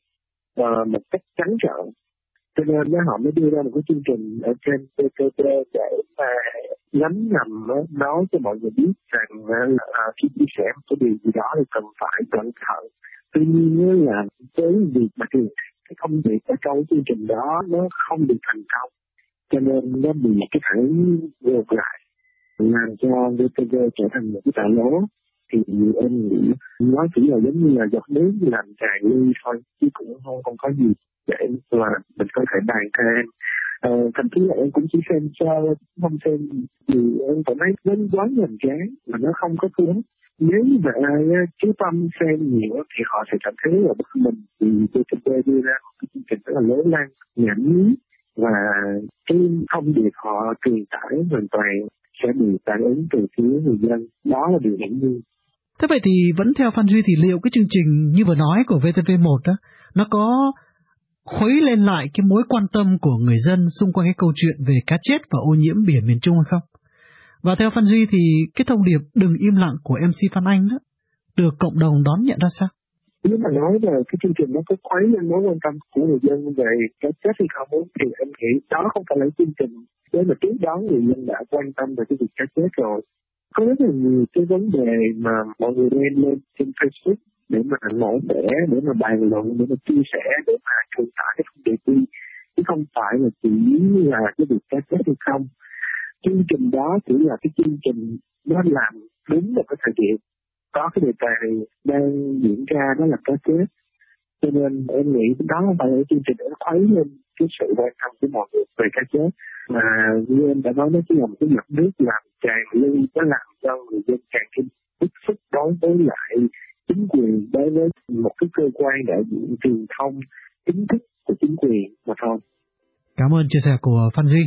một cách trắng trợn. Cho nên họ mới đưa ra một cái chương trình ở trên VTV để mà nhắm nhằm nói cho mọi người biết rằng là khi chia sẻ một cái điều gì đó thì cần phải cẩn thận. Tuy nhiên là với việc mà cái công việc ở trong chương trình đó nó không được thành công, cho nên nó bị cái phản ngược lại, làm cho VTV trở thành một cái tạ lố. Thì em nghĩ nó chỉ là giống như là giọt nước làm tràn ly thôi, chứ cũng không có gì để mà mình có thể bàn thêm. Thậm chí là em cũng chỉ xem cho không xem vì em cảm thấy nó quá nhàm chán mà nó không có cuốn. Nếu như vậy chú tâm xem nhiều thì họ sẽ cảm thấy là bất bình, vì VTV đưa ra một cái chương trình rất là lố lăng, nhảm nhí, và cái thông điệp họ truyền tải hoàn toàn sẽ bị phản ứng từ phía người dân. Đó là điều hiển nhiên. Thế vậy thì vẫn theo Phan Duy thì liệu cái chương trình như vừa nói của VTV1 đó, nó có khuấy lên lại cái mối quan tâm của người dân xung quanh cái câu chuyện về cá chết và ô nhiễm biển miền Trung hay không? Và theo Phan Duy thì cái thông điệp đừng im lặng của MC Phan Anh đó được cộng đồng đón nhận ra sao? Nếu mà nói là cái chương trình nó có khuấy lên mối quan tâm của người dân về cá chết hay không, thì em nghĩ đó không phải là chương trình. Nếu mà trước đó người dân đã quan tâm về cái việc cá chết rồi, có rất là nhiều cái vấn đề mà mọi người đem lên trên Facebook để mà mổ xẻ, để mà bàn luận, để mà chia sẻ, để mà truyền tải cái thông điệp đi, chứ không phải là chỉ là cái việc cá chết hay không. Chương trình đó chỉ là cái chương trình nó làm đúng vào cái thời điểm có cái đề tài này đang diễn ra, đó là cá chết. Cho nên em nghĩ đó không phải là chương trình để khuấy lên cái sự quan tâm của mọi người về cá chết, mà như em đã nói, nó chỉ là một cái giọt nước làm tràn ly, nó làm cho người dân càng thêm bức xúc đối với lại chính quyền, đối với một cái cơ quan đại diện truyền thông chính thức của chính quyền mà thôi. Cảm ơn chia sẻ của Phan Duy.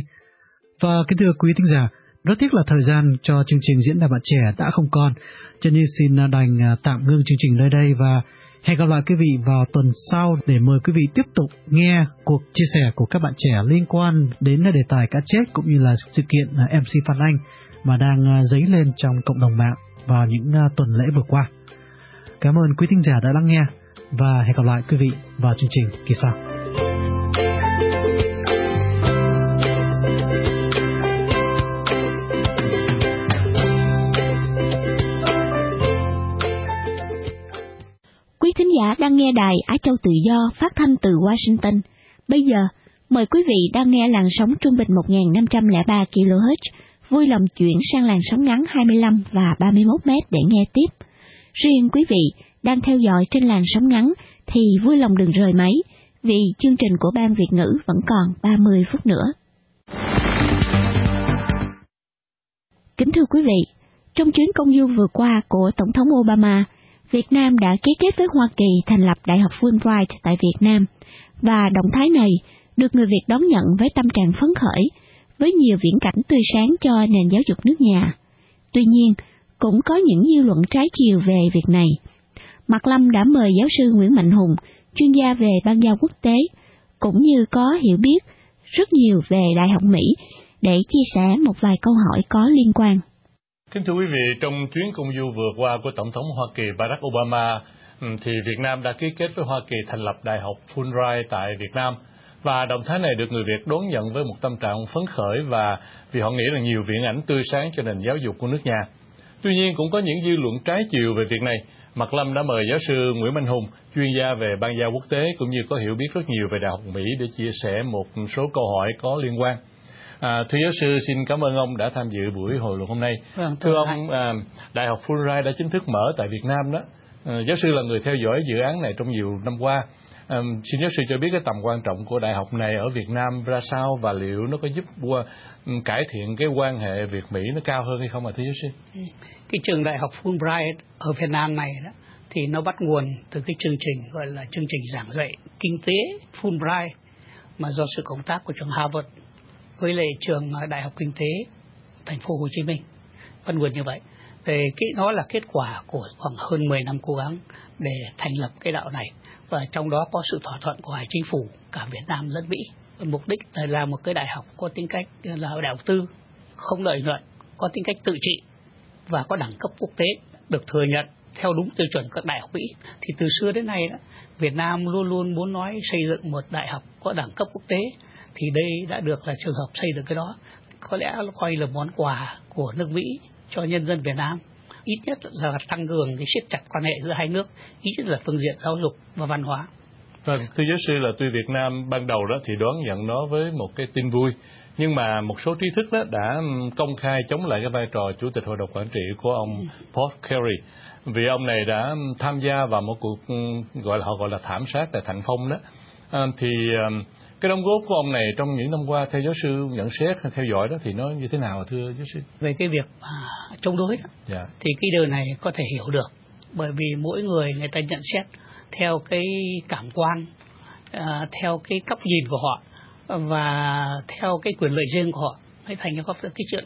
Và kính thưa quý thính giả, rất tiếc là thời gian cho chương trình Diễn đàn Bạn Trẻ đã không còn, cho nên xin đành tạm ngưng chương trình nơi đây và hẹn gặp lại quý vị vào tuần sau để mời quý vị tiếp tục nghe cuộc chia sẻ của các bạn trẻ liên quan đến đề tài cá chết cũng như là sự kiện MC Phan Anh mà đang dấy lên trong cộng đồng mạng vào những tuần lễ vừa qua. Cảm ơn quý thính giả đã lắng nghe và hẹn gặp lại quý vị vào chương trình kỳ sau. Quý thính giả đang nghe đài Á Châu Tự Do phát thanh từ Washington. Bây giờ, mời quý vị đang nghe làn sóng trung bình 1503 kHz, vui lòng chuyển sang làn sóng ngắn 25 và 31 m để nghe tiếp. Riêng quý vị đang theo dõi trên làn sóng ngắn thì vui lòng đừng rời máy, vì chương trình của Ban Việt ngữ vẫn còn 30 phút nữa. Kính thưa quý vị, trong chuyến công du vừa qua của Tổng thống Obama, Việt Nam đã ký kết với Hoa Kỳ thành lập Đại học Fulbright tại Việt Nam, và động thái này được người Việt đón nhận với tâm trạng phấn khởi, với nhiều viễn cảnh tươi sáng cho nền giáo dục nước nhà. Tuy nhiên, cũng có những dư luận trái chiều về việc này. Mạc Lâm đã mời giáo sư Nguyễn Mạnh Hùng, chuyên gia về bang giao quốc tế, cũng như có hiểu biết rất nhiều về Đại học Mỹ, để chia sẻ một vài câu hỏi có liên quan. Kính thưa quý vị, trong chuyến công du vừa qua của Tổng thống Hoa Kỳ Barack Obama, thì Việt Nam đã ký kết với Hoa Kỳ thành lập Đại học Fulbright tại Việt Nam. Và động thái này được người Việt đón nhận với một tâm trạng phấn khởi, và vì họ nghĩ là nhiều viễn ảnh tươi sáng cho nền giáo dục của nước nhà. Tuy nhiên, cũng có những dư luận trái chiều về việc này. Mạc Lâm đã mời giáo sư Nguyễn Mạnh Hùng, chuyên gia về bang giao quốc tế, cũng như có hiểu biết rất nhiều về Đại học Mỹ, để chia sẻ một số câu hỏi có liên quan. Thưa giáo sư, xin cảm ơn ông đã tham dự buổi hội luận hôm nay. Thưa ông, Đại học Fulbright đã chính thức mở tại Việt Nam đó. Giáo sư là người theo dõi dự án này trong nhiều năm qua. Xin giáo sư cho biết cái tầm quan trọng của đại học này ở Việt Nam ra sao, và liệu nó có giúp cải thiện cái quan hệ Việt-Mỹ nó cao hơn hay không thưa giáo sư? Cái trường Đại học Fulbright ở Việt Nam này đó, thì nó bắt nguồn từ cái chương trình gọi là chương trình giảng dạy kinh tế Fulbright mà do sự cộng tác của trường Harvard với lại trường Đại học Kinh tế Thành phố Hồ Chí Minh. Bắt nguồn như vậy. Thì nó là kết quả của khoảng hơn 10 năm cố gắng để thành lập cái đạo này, và trong đó có sự thỏa thuận của hai chính phủ cả Việt Nam lẫn Mỹ. Mục đích là một cái đại học có tính cách là đại học tư, không lợi nhuận, có tính cách tự trị và có đẳng cấp quốc tế, được thừa nhận theo đúng tiêu chuẩn các đại học Mỹ. Thì từ xưa đến nay đó, Việt Nam luôn luôn muốn nói xây dựng một đại học có đẳng cấp quốc tế, thì đây đã được là trường hợp xây dựng cái đó. Có lẽ coi là món quà của nước Mỹ cho nhân dân Việt Nam, ít nhất là tăng cường cái siết chặt quan hệ giữa hai nước, ít nhất là phương diện giáo dục và văn hóa. Vâng, thưa giáo sư, là tuy Việt Nam ban đầu đó thì đón nhận nó với một cái tin vui, nhưng mà một số trí thức đó đã công khai chống lại cái vai trò chủ tịch hội đồng quản trị của ông Paul Kerry, vì ông này đã tham gia vào một cuộc họ gọi là thảm sát tại Thạnh Phong đó. Cái đóng góp của ông này trong những năm qua, theo giáo sư nhận xét theo dõi đó, thì nó như thế nào thưa giáo sư? Về cái việc chống đối đó, thì cái điều này có thể hiểu được, bởi vì mỗi người ta nhận xét theo cái cảm quan, theo cái cách nhìn của họ và theo cái quyền lợi riêng của họ. Thế thành ra có cái chuyện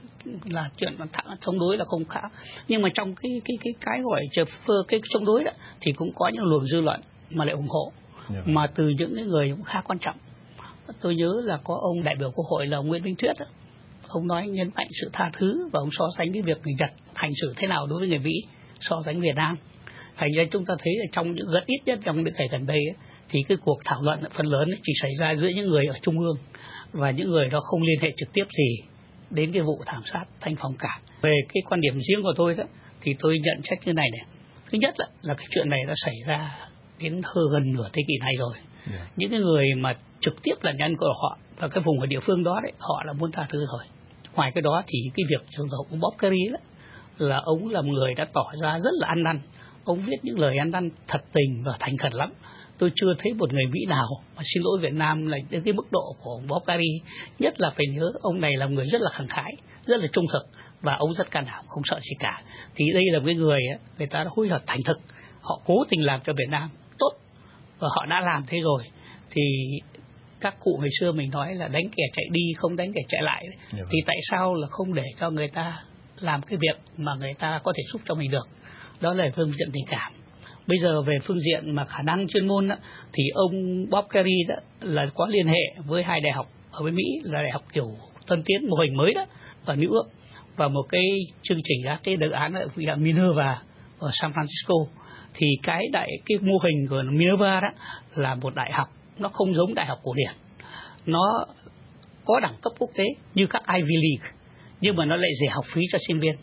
chống đối là không khá. Nhưng mà trong cái gọi cái chống đối đó thì cũng có những luồng dư luận mà lại ủng hộ, mà từ những cái người cũng khá quan trọng. Tôi nhớ là có ông đại biểu Quốc hội là ông Nguyễn Minh Thuyết đó. Ông nói nhấn mạnh sự tha thứ, và ông so sánh cái việc người Nhật hành xử thế nào đối với người Mỹ so sánh Việt Nam. Thành ra chúng ta thấy là trong những ít nhất trong những ngày gần đây ấy, thì cái cuộc thảo luận phần lớn chỉ xảy ra giữa những người ở trung ương, và những người đó không liên hệ trực tiếp gì đến cái vụ thảm sát Thanh Phong cả. Về cái quan điểm riêng của tôi đó, thì tôi nhận xét như này. Thứ nhất là cái chuyện này đã xảy ra đến gần nửa thế kỷ này rồi. Những cái người mà trực tiếp là nhân của họ và cái vùng ở địa phương đó đấy, họ là muốn tha thứ rồi. Ngoài cái đó thì cái việc trường hợp của Bob Kerry đó, là ông là một người đã tỏ ra rất là ăn năn. Ông viết những lời ăn năn thật tình và thành khẩn lắm. Tôi chưa thấy một người Mỹ nào mà xin lỗi Việt Nam là đến cái mức độ của ông Bob Kerry. Nhất là phải nhớ ông này là một người rất là khẳng khái, rất là trung thực, và ông rất can đảm, không sợ gì cả. Thì đây là một người ta đã hối hận thành thực, họ cố tình làm cho Việt Nam tốt, và họ đã làm thế rồi. Thì các cụ ngày xưa mình nói là đánh kẻ chạy đi không đánh kẻ chạy lại. Thì tại sao là không để cho người ta làm cái việc mà người ta có thể giúp cho mình được? Đó là phương diện tình cảm. Bây giờ về phương diện mà khả năng chuyên môn đó, thì ông Bob Kerry đó là có liên hệ với hai đại học ở với Mỹ, là đại học kiểu tân tiến mô hình mới đó ở New York, và một cái chương trình cái dự án ở Minerva ở San Francisco. Thì cái mô hình của Minerva đó là một đại học, nó không giống đại học cổ điển, nó có đẳng cấp quốc tế như các Ivy League, nhưng mà nó lại rẻ học phí cho sinh viên.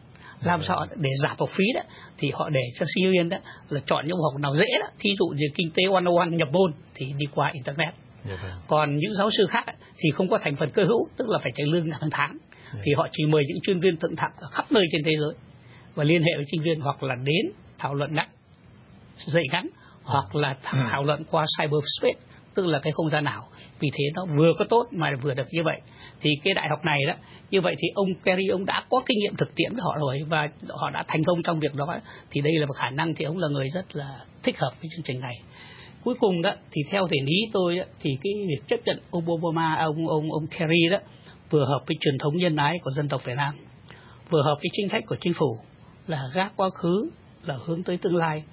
Làm sao để giảm học phí đó thì họ để cho sinh viên đó là chọn những học nào dễ đó, thí dụ như kinh tế 101 nhập môn thì đi qua internet. Còn những giáo sư khác thì không có thành phần cơ hữu, tức là phải trả lương hàng tháng, thì họ chỉ mời những chuyên viên thượng thặng ở khắp nơi trên thế giới và liên hệ với sinh viên, hoặc là đến thảo luận ngắn, dạy ngắn, hoặc là thảo luận qua cyberspace, tức là cái không gian ảo. Vì thế nó vừa có tốt mà vừa được như vậy. Thì cái đại học này đó, như vậy thì ông Kerry ông đã có kinh nghiệm thực tiễn với họ rồi và họ đã thành công trong việc đó, thì đây là một khả năng thì ông là người rất là thích hợp với chương trình này. Cuối cùng đó thì theo thể ý tôi đó, thì cái việc chấp nhận ông Obama, ông Kerry đó vừa hợp với truyền thống nhân ái của dân tộc Việt Nam, vừa hợp với chính sách của chính phủ là gác quá khứ là hướng tới tương lai,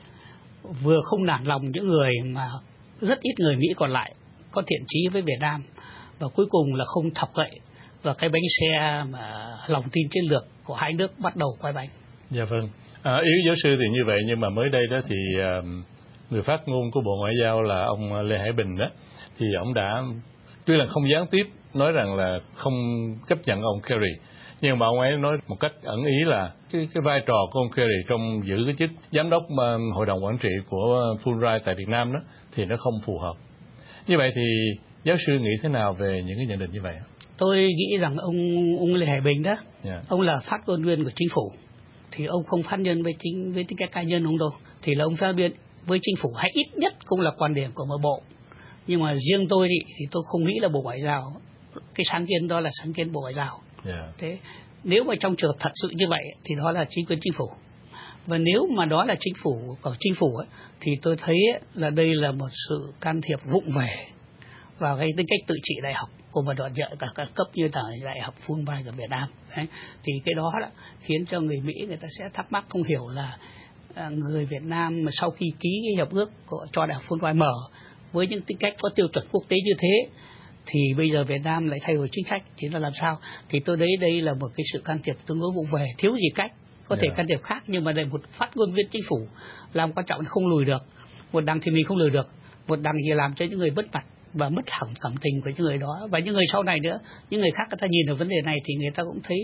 vừa không nản lòng những người mà rất ít người Mỹ còn lại có thiện chí với Việt Nam, và cuối cùng là không thọc gậy và cái bánh xe mà lòng tin chiến lược của hai nước bắt đầu quay bánh. Dạ vâng. Ý giáo sư thì như vậy, nhưng mà mới đây đó thì người phát ngôn của Bộ Ngoại giao là ông Lê Hải Bình đó, thì ông đã tuy là không gián tiếp nói rằng là không chấp nhận ông Kerry, nhưng mà ông ấy nói một cách ẩn ý là cái vai trò của ông Kerry trong giữ cái chức giám đốc hội đồng quản trị của Fulbright tại Việt Nam đó thì nó không phù hợp. Như vậy thì giáo sư nghĩ thế nào về những cái nhận định như vậy? Tôi nghĩ rằng ông Lê Hải Bình đó, ông là phát ngôn viên của chính phủ, thì ông không phát nhân với tính cách cá nhân ông đâu, thì là ông phát ngôn với chính phủ, hay ít nhất cũng là quan điểm của một bộ. Nhưng mà riêng tôi thì tôi không nghĩ là Bộ Ngoại giao, cái sáng kiến đó là sáng kiến Bộ Ngoại giao. Thế nếu mà trong trường hợp thật sự như vậy thì đó là chính quyền chính phủ. Và nếu mà đó là chính phủ của chính phủ ấy, thì tôi thấy ấy, là đây là một sự can thiệp vụng về vào cái tính cách tự trị đại học của một đoạn cả các cấp như là đại học Fulbright của Việt Nam. Đấy. Thì cái đó khiến cho người Mỹ người ta sẽ thắc mắc, không hiểu là người Việt Nam mà sau khi ký cái hiệp ước cho đại học Fulbright mở với những tính cách có tiêu chuẩn quốc tế như thế, thì bây giờ Việt Nam lại thay đổi chính sách thì nó làm sao? Thì tôi thấy đây là một cái sự can thiệp tương đối vụng về, thiếu gì cách. Có thể can thiệp khác, nhưng mà đây một phát ngôn viên chính phủ làm quan trọng không lùi được. Một đằng thì mình không lùi được, một đằng thì làm cho những người mất mặt và mất hẳn cảm tình của những người đó, và những người sau này nữa, những người khác người ta nhìn vào vấn đề này thì người ta cũng thấy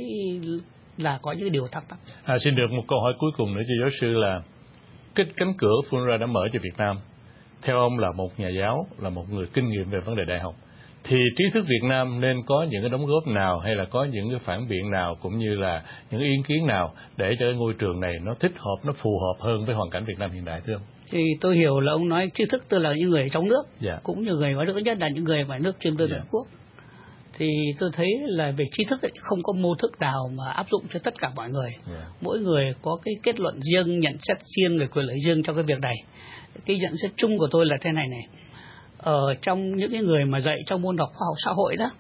là có những điều thắc mắc. Xin được một câu hỏi cuối cùng nữa cho giáo sư là cái cánh cửa Fulbright đã mở cho Việt Nam. Theo ông là một nhà giáo, là một người kinh nghiệm về vấn đề đại học, thì trí thức Việt Nam nên có những cái đóng góp nào, hay là có những cái phản biện nào, cũng như là những ý kiến nào để cho cái ngôi trường này nó thích hợp, nó phù hợp hơn với hoàn cảnh Việt Nam hiện đại, thưa ông? Thì tôi hiểu là ông nói trí thức tức là những người trong nước, cũng như người ngoài nước, nhất là những người ngoài nước trên toàn quốc. Thì tôi thấy là về trí thức ấy, không có mô thức nào mà áp dụng cho tất cả mọi người. Mỗi người có cái kết luận riêng, nhận xét riêng về quyền lợi riêng cho cái việc này. Cái nhận xét chung của tôi là thế này này. Trong những cái người mà dạy trong môn học khoa học xã hội đó,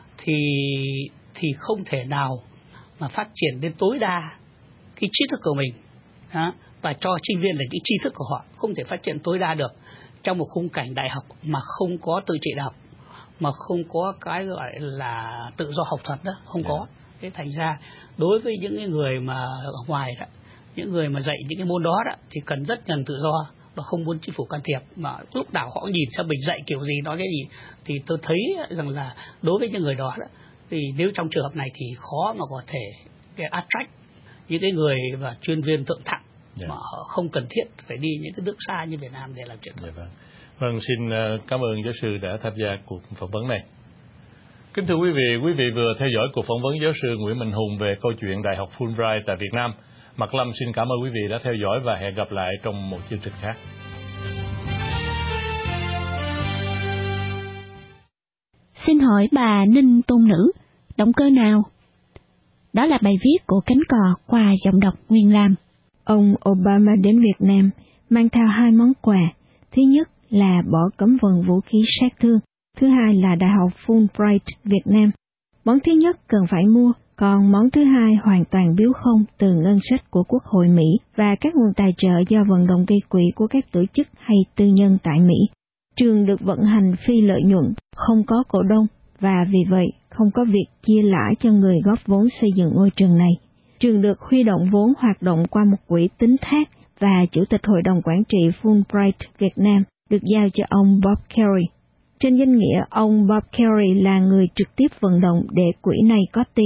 thì không thể nào mà phát triển đến tối đa cái trí thức của mình đó, và cho sinh viên là những tri thức của họ không thể phát triển tối đa được trong một khung cảnh đại học mà không có tự trị đại học, mà không có cái gọi là tự do học thuật đó, không có. Thế thành ra đối với những người mà ở ngoài đó, những người mà dạy những cái môn đó đó thì cần rất cần tự do và không muốn chính phủ can thiệp, mà lúc nào họ nhìn xem mình dạy kiểu gì, nói cái gì. Thì tôi thấy rằng là đối với những người đó thì nếu trong trường hợp này thì khó mà có thể cái attract những cái người và chuyên viên thượng thặng mà họ không cần thiết phải đi những cái nước xa như Việt Nam để làm chuyện đó. Vâng, xin cảm ơn giáo sư đã tham gia cuộc phỏng vấn này. Kính thưa quý vị vừa theo dõi cuộc phỏng vấn giáo sư Nguyễn Mạnh Hùng về câu chuyện Đại học Fulbright tại Việt Nam. Mạc Lâm xin cảm ơn quý vị đã theo dõi và hẹn gặp lại trong một chương trình khác. Xin hỏi bà Ninh Tôn Nữ, động cơ nào? Đó là bài viết của Cánh Cò qua giọng đọc Nguyên Lam. Ông Obama đến Việt Nam mang theo 2 món quà. Thứ nhất là bỏ cấm vận vũ khí sát thương. Thứ hai là Đại học Fulbright Việt Nam. Món thứ nhất cần phải mua, còn món thứ hai hoàn toàn biếu không từ ngân sách của Quốc hội Mỹ và các nguồn tài trợ do vận động gây quỹ của các tổ chức hay tư nhân tại Mỹ. Trường được vận hành phi lợi nhuận, không có cổ đông và vì vậy không có việc chia lãi cho người góp vốn xây dựng ngôi trường này. Trường được huy động vốn hoạt động qua một quỹ tín thác và Chủ tịch Hội đồng Quản trị Fulbright Việt Nam được giao cho ông Bob Kerry. Trên danh nghĩa, ông Bob Kerry là người trực tiếp vận động để quỹ này có tiền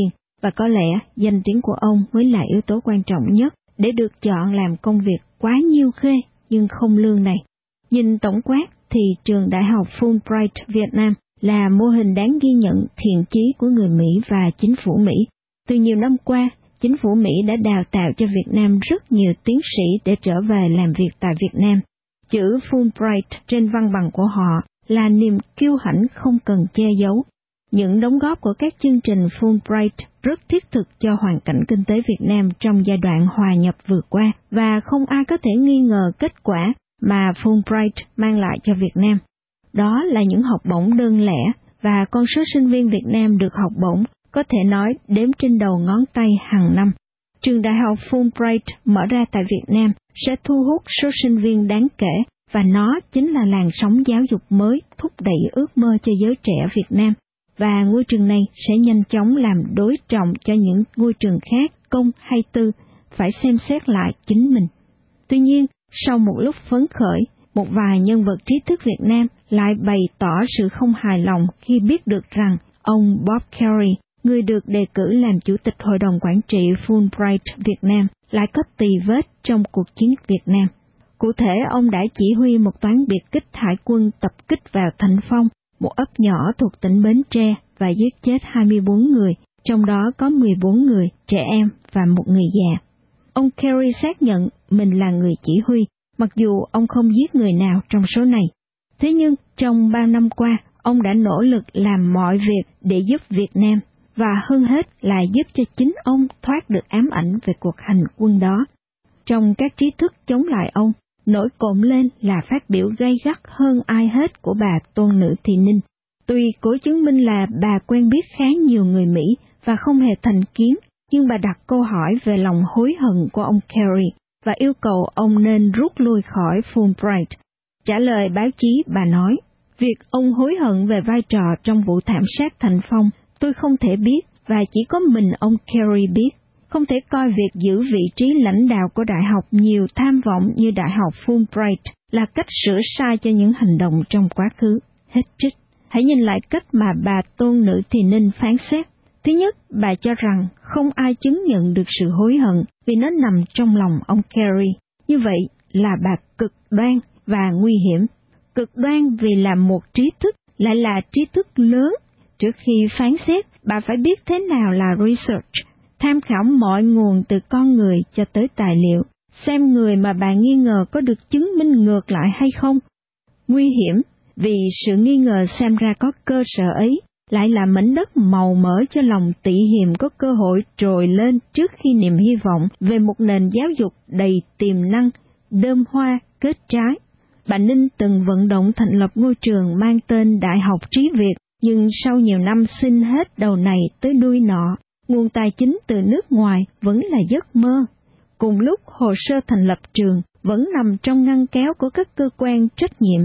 và có lẽ danh tiếng của ông mới là yếu tố quan trọng nhất để được chọn làm công việc quá nhiêu khê nhưng không lương này. Nhìn tổng quát thì trường Đại học Fulbright Việt Nam là mô hình đáng ghi nhận thiện chí của người Mỹ và chính phủ Mỹ. Từ nhiều năm qua, chính phủ Mỹ đã đào tạo cho Việt Nam rất nhiều tiến sĩ để trở về làm việc tại Việt Nam. Chữ Fulbright trên văn bằng của họ là niềm kiêu hãnh không cần che giấu. Những đóng góp của các chương trình Fulbright rất thiết thực cho hoàn cảnh kinh tế Việt Nam trong giai đoạn hòa nhập vừa qua, và không ai có thể nghi ngờ kết quả mà Fulbright mang lại cho Việt Nam. Đó là những học bổng đơn lẻ, và con số sinh viên Việt Nam được học bổng có thể nói đếm trên đầu ngón tay hàng năm. Trường Đại học Fulbright mở ra tại Việt Nam sẽ thu hút số sinh viên đáng kể, và nó chính là làn sóng giáo dục mới thúc đẩy ước mơ cho giới trẻ Việt Nam. Và ngôi trường này sẽ nhanh chóng làm đối trọng cho những ngôi trường khác, công hay tư, phải xem xét lại chính mình. Tuy nhiên, sau một lúc phấn khởi, một vài nhân vật trí thức Việt Nam lại bày tỏ sự không hài lòng khi biết được rằng ông Bob Kerrey, người được đề cử làm chủ tịch Hội đồng Quản trị Fulbright Việt Nam, lại có tì vết trong cuộc chiến Việt Nam. Cụ thể, ông đã chỉ huy một toán biệt kích hải quân tập kích vào Thạnh Phong, một ấp nhỏ thuộc tỉnh Bến Tre, và giết chết 24 người, trong đó có 14 người, trẻ em và một người già. Ông Kerrey xác nhận mình là người chỉ huy, mặc dù ông không giết người nào trong số này. Thế nhưng, trong 3 năm qua, ông đã nỗ lực làm mọi việc để giúp Việt Nam, và hơn hết là giúp cho chính ông thoát được ám ảnh về cuộc hành quân đó. Trong các trí thức chống lại ông, nổi cộm lên là phát biểu gay gắt hơn ai hết của bà Tôn Nữ Thị Ninh. Tuy cố chứng minh là bà quen biết khá nhiều người Mỹ và không hề thành kiến, nhưng bà đặt câu hỏi về lòng hối hận của ông Kerrey và yêu cầu ông nên rút lui khỏi Fulbright. Trả lời báo chí, bà nói, việc ông hối hận về vai trò trong vụ thảm sát Thạnh Phong, tôi không thể biết, và chỉ có mình ông Kerrey biết. Không thể coi việc giữ vị trí lãnh đạo của đại học nhiều tham vọng như Đại học Fulbright là cách sửa sai cho những hành động trong quá khứ. Hết trích. Hãy nhìn lại cách mà bà Tôn Nữ Thị Ninh phán xét. Thứ nhất, bà cho rằng không ai chứng nhận được sự hối hận vì nó nằm trong lòng ông Kerrey. Như vậy là bà cực đoan và nguy hiểm. Cực đoan vì là một trí thức, lại là trí thức lớn. Trước khi phán xét, bà phải biết thế nào là research, tham khảo mọi nguồn từ con người cho tới tài liệu, xem người mà bà nghi ngờ có được chứng minh ngược lại hay không. Nguy hiểm vì sự nghi ngờ xem ra có cơ sở ấy lại là mảnh đất màu mỡ cho lòng tị hiềm có cơ hội trồi lên trước khi niềm hy vọng về một nền giáo dục đầy tiềm năng, đơm hoa, kết trái. Bà Ninh từng vận động thành lập ngôi trường mang tên Đại học Trí Việt, nhưng sau nhiều năm xin hết đầu này tới đuôi nọ, nguồn tài chính từ nước ngoài vẫn là giấc mơ. Cùng lúc hồ sơ thành lập trường vẫn nằm trong ngăn kéo của các cơ quan trách nhiệm.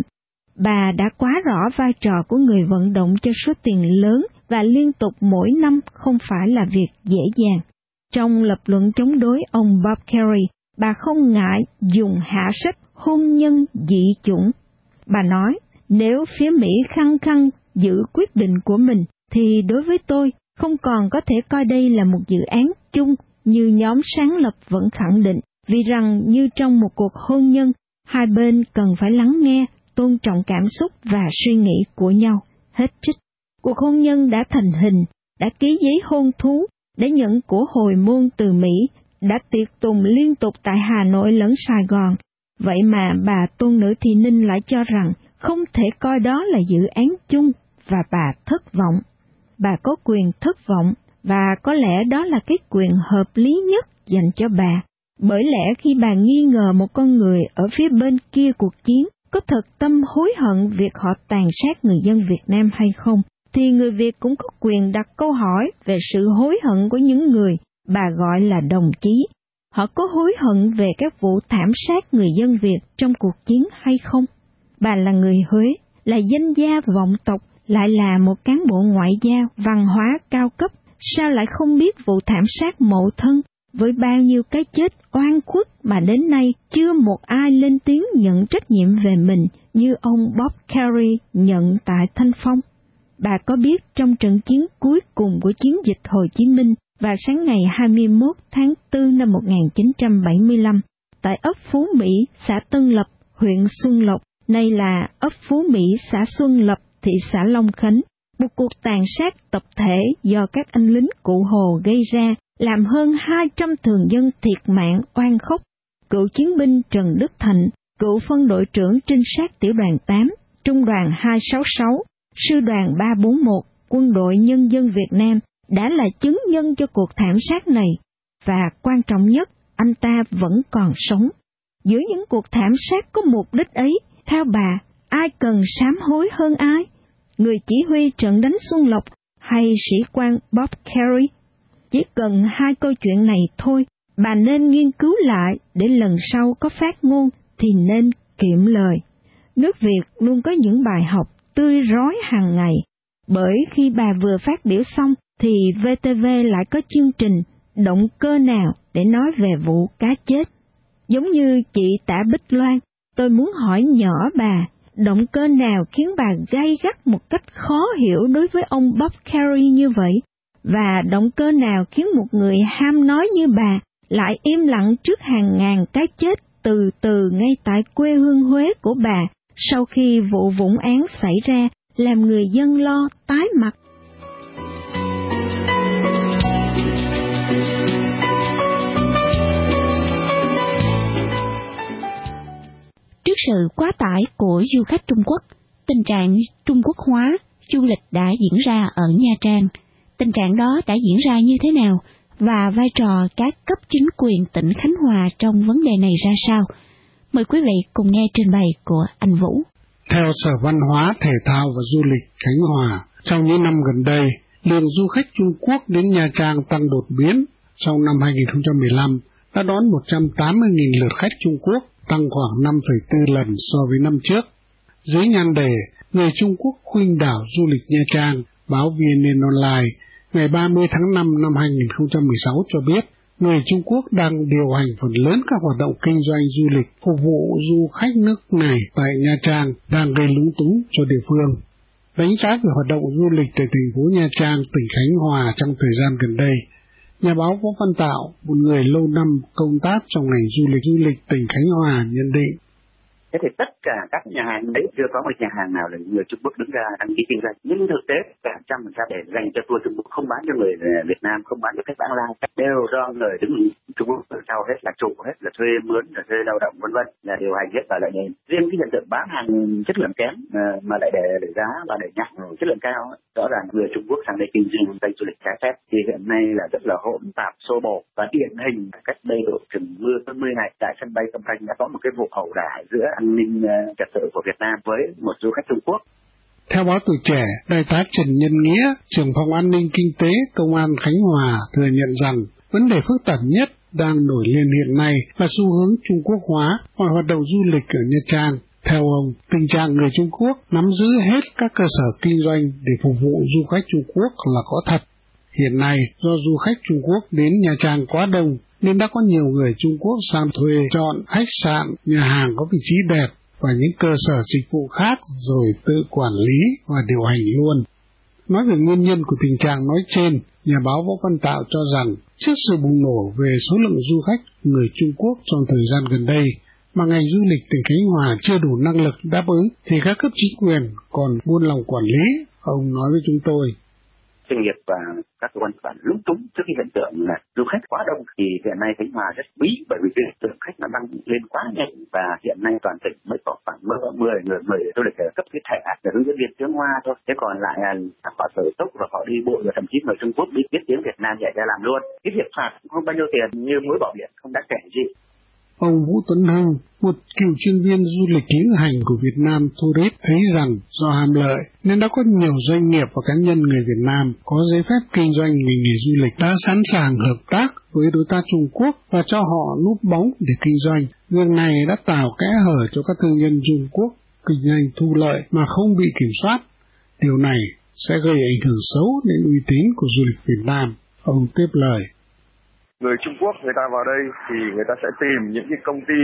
Bà đã quá rõ vai trò của người vận động cho số tiền lớn và liên tục mỗi năm không phải là việc dễ dàng. Trong lập luận chống đối ông Bob Kerrey, bà không ngại dùng hạ sách hôn nhân dị chủng. Bà nói, nếu phía Mỹ khăng khăng giữ quyết định của mình, thì đối với tôi không còn có thể coi đây là một dự án chung như nhóm sáng lập vẫn khẳng định, vì rằng như trong một cuộc hôn nhân, hai bên cần phải lắng nghe, tôn trọng cảm xúc và suy nghĩ của nhau. Hết trích. Cuộc hôn nhân đã thành hình, đã ký giấy hôn thú, đã nhận của hồi môn từ Mỹ, đã tiệc tùng liên tục tại Hà Nội lẫn Sài Gòn. Vậy mà bà Tôn Nữ Thị Ninh lại cho rằng không thể coi đó là dự án chung, và bà thất vọng. Bà có quyền thất vọng, và có lẽ đó là cái quyền hợp lý nhất dành cho bà. Bởi lẽ khi bà nghi ngờ một con người ở phía bên kia cuộc chiến có thật tâm hối hận việc họ tàn sát người dân Việt Nam hay không, thì người Việt cũng có quyền đặt câu hỏi về sự hối hận của những người bà gọi là đồng chí. Họ có hối hận về các vụ thảm sát người dân Việt trong cuộc chiến hay không? Bà là người Huế, là danh gia vọng tộc, lại là một cán bộ ngoại giao, văn hóa cao cấp, sao lại không biết vụ thảm sát Mậu Thân với bao nhiêu cái chết oan khuất mà đến nay chưa một ai lên tiếng nhận trách nhiệm về mình như ông Bob Kerrey nhận tại Thanh Phong? Bà có biết trong trận chiến cuối cùng của chiến dịch Hồ Chí Minh và sáng ngày 21 tháng 4 năm 1975, tại ấp Phú Mỹ, xã Tân Lập, huyện Xuân Lộc, nay là ấp Phú Mỹ, xã Xuân Lập, thị xã Long Khánh, một cuộc tàn sát tập thể do các anh lính Cụ Hồ gây ra, làm hơn 200 thường dân thiệt mạng oan khốc. Cựu chiến binh Trần Đức Thạnh, cựu phân đội trưởng trinh sát tiểu đoàn 8, trung đoàn 266, sư đoàn 341, quân đội nhân dân Việt Nam đã là chứng nhân cho cuộc thảm sát này, và quan trọng nhất, anh ta vẫn còn sống. Giữa những cuộc thảm sát có mục đích ấy, theo bà, ai cần sám hối hơn ai? Người chỉ huy trận đánh Xuân Lộc hay sĩ quan Bob Carey? Chỉ cần hai câu chuyện này thôi, bà nên nghiên cứu lại để lần sau có phát ngôn thì nên kiệm lời. Nước Việt luôn có những bài học tươi rói hàng ngày, bởi khi bà vừa phát biểu xong thì VTV lại có chương trình Động cơ nào để nói về vụ cá chết. Giống như chị Tạ Bích Loan, tôi muốn hỏi nhỏ bà, động cơ nào khiến bà gay gắt một cách khó hiểu đối với ông Bob Carey như vậy? Và động cơ nào khiến một người ham nói như bà lại im lặng trước hàng ngàn cái chết từ từ ngay tại quê hương Huế của bà sau khi vụ vụng án xảy ra, làm người dân lo tái mặt? Trước sự quá tải của du khách Trung Quốc, tình trạng Trung Quốc hóa du lịch đã diễn ra ở Nha Trang. Tình trạng đó đã diễn ra như thế nào và vai trò các cấp chính quyền tỉnh Khánh Hòa trong vấn đề này ra sao? Mời quý vị cùng nghe trình bày của anh Vũ. Theo Sở Văn hóa, Thể thao và Du lịch Khánh Hòa, trong những năm gần đây, lượng du khách Trung Quốc đến Nha Trang tăng đột biến. Trong năm 2015, đã đón 180.000 lượt khách Trung Quốc, tăng khoảng 5,4 lần so với năm trước. Dưới nhan đề Người Trung Quốc khuynh đảo du lịch Nha Trang, báo VNN Online ngày 30 tháng 5 năm 2016 cho biết, người Trung Quốc đang điều hành phần lớn các hoạt động kinh doanh du lịch phục vụ du khách nước này tại Nha Trang đang gây lúng túng cho địa phương. Đánh giá về hoạt động du lịch tại thành phố Nha Trang, tỉnh Khánh Hòa trong thời gian gần đây, nhà báo Võ Văn Tạo, một người lâu năm công tác trong ngành du lịch tỉnh Khánh Hòa nhận định. Thế thì tất cả các nhà hàng đấy chưa có một nhà hàng nào là người Trung Quốc đứng ra đăng ký kinh doanh. Nhưng thực tế cả 100% để dành cho tour Trung Quốc, không bán cho người Việt Nam, không bán cho khách vãng lai, đều do người đứng Trung Quốc sau hết là chủ hết, là thuê mướn, là thuê lao động vân vân, là điều hành hết và lợi nhuận. Riêng cái hiện tượng bán hàng chất lượng kém mà lại để giá và để nhắc chất lượng cao, rõ ràng người Trung Quốc sang đây kinh doanh du lịch trái phép thì hiện nay là rất là hỗn tạp, xô bồ. Và điển hình cách đây độ chừng 10 ngày tại sân bay Cam Ranh đã có một cái vụ ẩu đả giữa an ninh trật tự của Việt Nam với một du khách Trung Quốc. Theo báo Tuổi Trẻ, Đại tá Trần Nhân Nghĩa, trưởng phòng an ninh kinh tế Công an Khánh Hòa thừa nhận rằng vấn đề phức tạp nhất đang nổi lên hiện nay là xu hướng Trung Quốc hóa mọi hoạt động du lịch ở Nha Trang. Theo ông, tình trạng người Trung Quốc nắm giữ hết các cơ sở kinh doanh để phục vụ du khách Trung Quốc là có thật. Hiện nay, do du khách Trung Quốc đến Nha Trang quá đông, nên đã có nhiều người Trung Quốc sang thuê chọn khách sạn, nhà hàng có vị trí đẹp và những cơ sở dịch vụ khác rồi tự quản lý và điều hành luôn. Nói về nguyên nhân của tình trạng nói trên, nhà báo Võ Văn Tạo cho rằng trước sự bùng nổ về số lượng du khách người Trung Quốc trong thời gian gần đây, mà ngành du lịch tỉnh Khánh Hòa chưa đủ năng lực đáp ứng, thì các cấp chính quyền còn buông lỏng quản lý, ông nói với chúng tôi. Doanh nghiệp và các cơ quan quản lúng túng trước cái hiện tượng là du khách quá đông, thì hiện nay Khánh Hòa rất bí bởi vì cái lượng khách nó tăng lên quá nhanh, và hiện nay toàn tỉnh mới có khoảng 10 người du lịch cấp cái thẻ để hướng dẫn viên tiếng Hoa thôi. Thế còn lại là họ tự túc và họ đi bộ, và thậm chí người Trung Quốc biết tiếng Việt Nam dạy ra làm luôn. Cái việc phạt cũng không bao nhiêu tiền, như muối bỏ biển không đáng kể gì. Ông Vũ Tuấn Hưng, một cựu chuyên viên du lịch lữ hành của Việt Nam Tourist, thấy rằng do ham lợi nên đã có nhiều doanh nghiệp và cá nhân người Việt Nam có giấy phép kinh doanh ngành nghề du lịch đã sẵn sàng hợp tác với đối tác Trung Quốc và cho họ núp bóng để kinh doanh. Việc này đã tạo kẽ hở cho các thương nhân Trung Quốc kinh doanh thu lợi mà không bị kiểm soát. Điều này sẽ gây ảnh hưởng xấu đến uy tín của du lịch Việt Nam. Ông tiếp lời. Người Trung Quốc người ta vào đây thì người ta sẽ tìm những cái công ty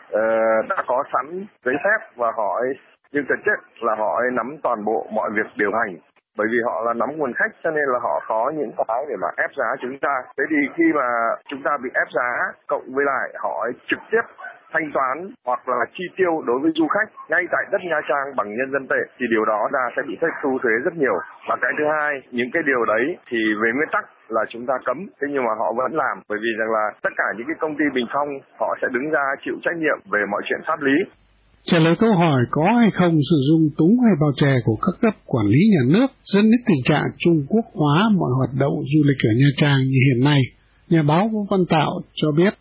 đã có sẵn giấy phép và nhưng thực chất là họ nắm toàn bộ mọi việc điều hành. bởi vì họ là nắm nguồn khách, cho nên là họ có những cái để mà ép giá chúng ta. Thế thì khi mà chúng ta bị ép giá cộng với lại họ trực tiếp thanh toán hoặc là chi tiêu đối với du khách ngay tại đất Nha Trang bằng nhân dân tệ thì điều đó là sẽ bị thất thu thuế rất nhiều. Và cái thứ hai, những cái điều đấy thì về nguyên tắc là chúng ta cấm, thế nhưng mà họ vẫn làm, bởi vì rằng là tất cả những cái công ty bình phong họ sẽ đứng ra chịu trách nhiệm về mọi chuyện pháp lý. Trả lời câu hỏi có hay không sử dụng túng hay bao chè của các cấp quản lý nhà nước dẫn đến tình trạng Trung Quốc hóa mọi hoạt động du lịch ở Nha Trang như hiện nay, nhà báo Vũ Văn Tạo cho biết.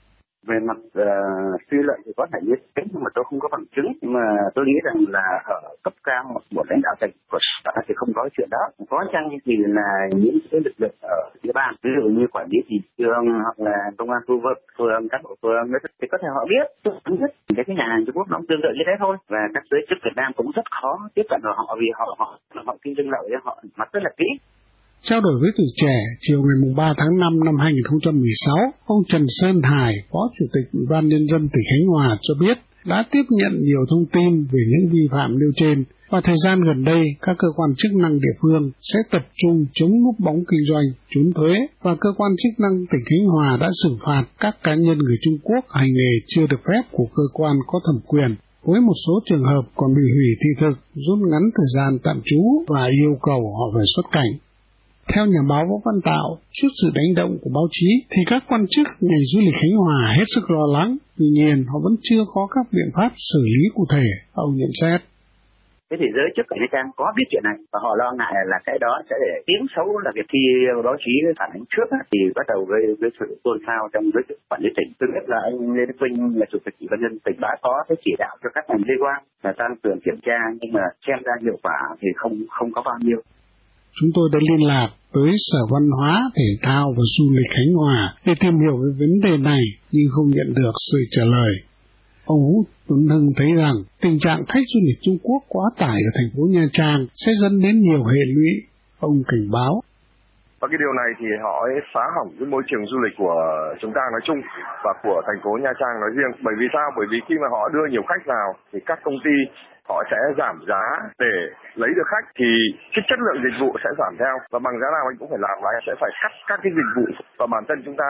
Về mặt suy luận thì có thể như thế, nhưng mà tôi không có bằng chứng. Nhưng mà tôi nghĩ rằng là ở cấp cao một lãnh đạo thành của xã thì không có chuyện đó. Có chăng thì là những cái lực lượng ở địa bàn, ví dụ như quản lý thị trường hoặc là công an khu vực, phường, các bộ phường thì có thể họ biết. Tôi không biết cái nhà hàng Trung Quốc nó cũng tương tự như thế thôi. Và các giới chức Việt Nam cũng rất khó tiếp cận vào họ vì họ kinh doanh lậu, họ mặt rất là kỹ. Trao đổi với Tuổi Trẻ, chiều ngày 3 tháng 5 năm 2016, ông Trần Sơn Hải, Phó Chủ tịch Ủy ban Nhân dân tỉnh Khánh Hòa cho biết đã tiếp nhận nhiều thông tin về những vi phạm nêu trên và thời gian gần đây các cơ quan chức năng địa phương sẽ tập trung chống núp bóng kinh doanh, trốn thuế và cơ quan chức năng tỉnh Khánh Hòa đã xử phạt các cá nhân người Trung Quốc hành nghề chưa được phép của cơ quan có thẩm quyền. Với một số trường hợp còn bị hủy thị thực, rút ngắn thời gian tạm trú và yêu cầu họ phải xuất cảnh. Theo nhà báo Vũ Văn Tạo, trước sự đánh động của báo chí thì các quan chức ngành du lịch Khánh Hòa hết sức lo lắng, tuy nhiên họ vẫn chưa có các biện pháp xử lý cụ thể, ông nhận xét. Thế thì giới chức ở Nha Trang có biết chuyện này và họ lo ngại là cái đó sẽ để tiếng xấu là việc khi báo chí phản ánh trước thì bắt đầu gây sự xôn xao trong giới chức quản lý tỉnh. Tôi biết là anh Lê Đức Vinh là chủ tịch Ủy ban nhân dân tỉnh đã có cái chỉ đạo cho các ngành liên quan là tăng cường kiểm tra, nhưng mà xem ra hiệu quả thì không có bao nhiêu. Chúng tôi đã liên lạc tới Sở Văn hóa, Thể thao và Du lịch Khánh Hòa để tìm hiểu về vấn đề này nhưng không nhận được sự trả lời. Ông Vũ Tuấn Hưng thấy rằng tình trạng khách du lịch Trung Quốc quá tải ở thành phố Nha Trang sẽ dẫn đến nhiều hệ lụy. Ông cảnh báo. Và cái điều này thì họ phá hỏng cái môi trường du lịch của chúng ta nói chung và của thành phố Nha Trang nói riêng. Bởi vì sao? Bởi vì khi mà họ đưa nhiều khách vào thì các công ty họ sẽ giảm giá để lấy được khách thì cái chất lượng dịch vụ sẽ giảm theo, và bằng giá nào anh cũng phải làm, và anh sẽ phải cắt các cái dịch vụ, và bản thân chúng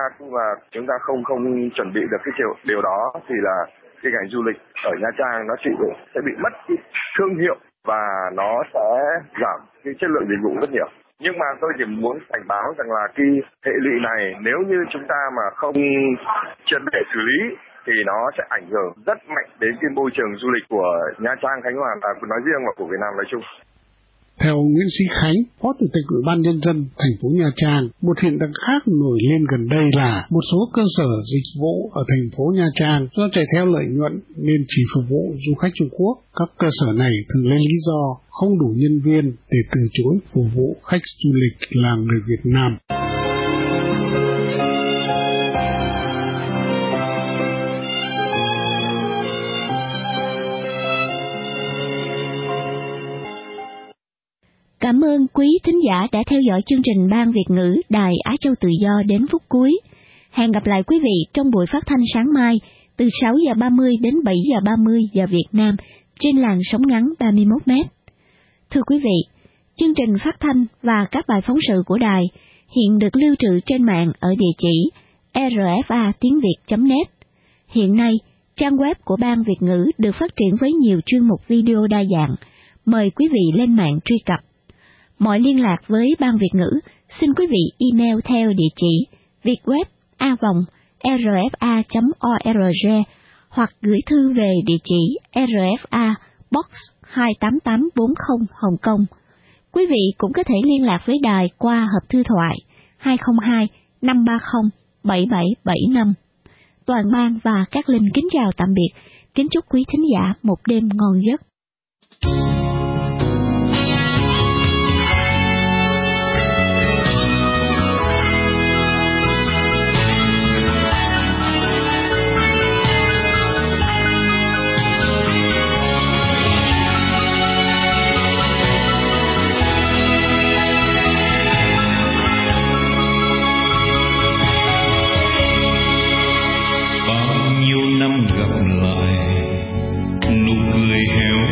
ta không chuẩn bị được cái điều đó thì là cái ngành du lịch ở Nha Trang nó sẽ bị mất cái thương hiệu và nó sẽ giảm cái chất lượng dịch vụ rất nhiều. Nhưng mà tôi chỉ muốn cảnh báo rằng là cái hệ lụy này nếu như chúng ta mà không triệt để xử lý thì nó sẽ ảnh hưởng rất mạnh đến cái môi trường du lịch của Nha Trang, Khánh Hòa nói riêng và của Việt Nam nói chung. Theo ông Nguyễn Sĩ Khánh, Phó Chủ tịch Ủy ban Nhân dân thành phố Nha Trang, một hiện tượng khác nổi lên gần đây là một số cơ sở dịch vụ ở thành phố Nha Trang do chạy theo lợi nhuận nên chỉ phục vụ du khách Trung Quốc. Các cơ sở này thường lấy lý do không đủ nhân viên để từ chối phục vụ khách du lịch là người Việt Nam. Cảm ơn quý thính giả đã theo dõi chương trình Ban Việt ngữ Đài Á Châu Tự Do đến phút cuối. Hẹn gặp lại quý vị trong buổi phát thanh sáng mai từ 6 giờ 30 đến 7 giờ 30 giờ Việt Nam trên làn sóng ngắn 31 m. Thưa quý vị, chương trình phát thanh và các bài phóng sự của đài hiện được lưu trữ trên mạng ở địa chỉ rfa.tiếng.việt.net. Hiện nay, trang web của Ban Việt ngữ được phát triển với nhiều chuyên mục video đa dạng. Mời quý vị lên mạng truy cập. Mọi liên lạc với Ban Việt ngữ, xin quý vị email theo địa chỉ vietweb@rfa.org hoặc gửi thư về địa chỉ RFA Box 28840 Hồng Kông. Quý vị cũng có thể liên lạc với đài qua hộp thư thoại 202 530 7775. Toàn ban và các linh kính chào tạm biệt, kính chúc quý thính giả một đêm ngon giấc. Năm gặp lại nụ cười héo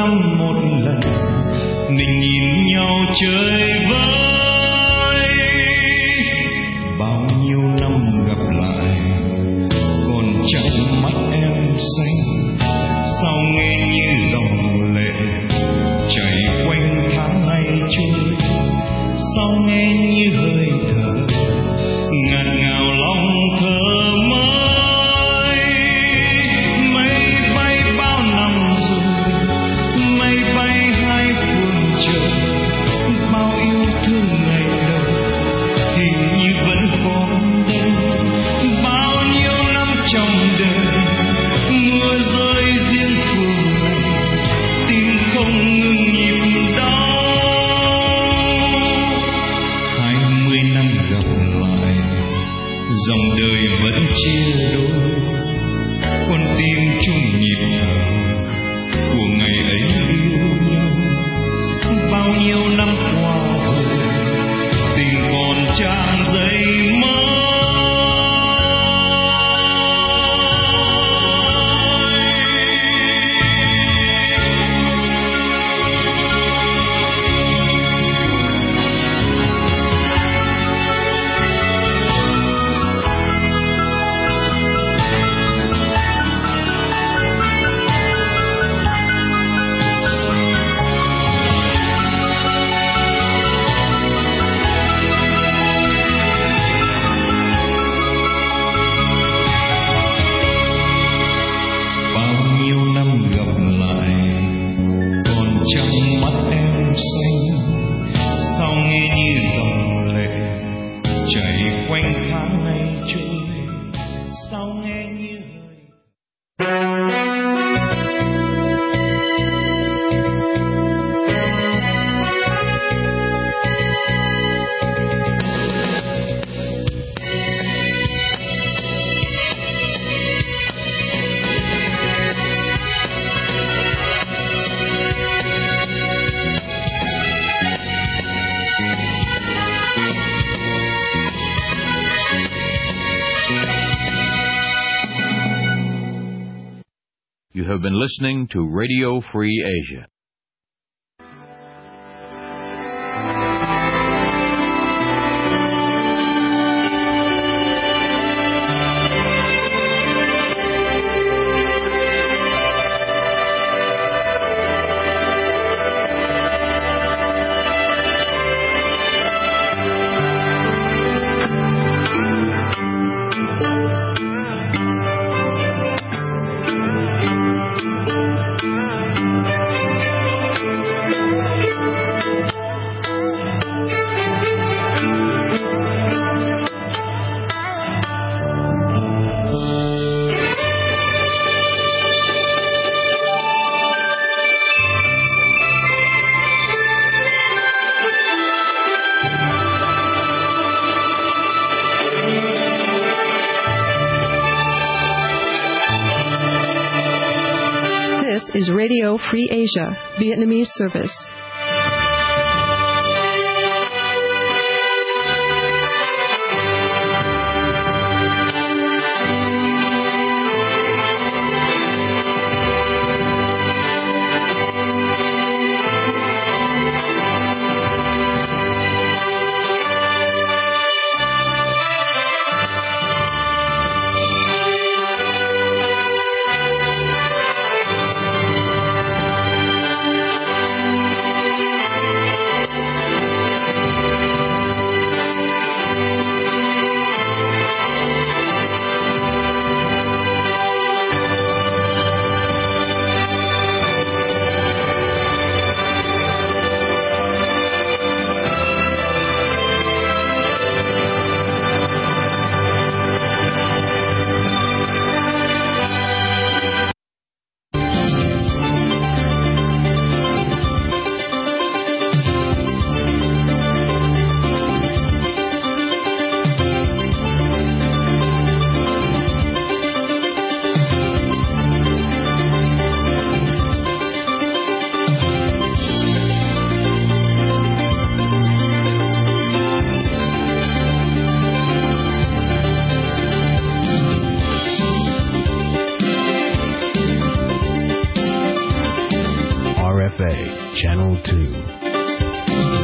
năm một lần mình nhìn nhau chơi vơi. Bao nhiêu năm gặp lại còn trong mắt em xanh, sao nghe như dòng lệ chảy quanh tháng ngày trôi, sao nghe như hơi thở ngạt ngào lòng thơ mới. Mây bay bao năm rồi, mây bay hai phương trời, bao yêu thương ngày đầu hình như vẫn còn đây. Bao nhiêu năm trong đời mưa rơi riêng phương lành, tim không ngừng nhịp đau. 20 năm gặp lại, dòng đời vẫn chia đôi, con tim chung nhịp thở của ngày ấy yêu nhau. Bao nhiêu năm qua rồi, tình còn trang giấy mới. You have been listening to Radio Free Asia. This is Radio Free Asia, Vietnamese service. RFA, Channel 2.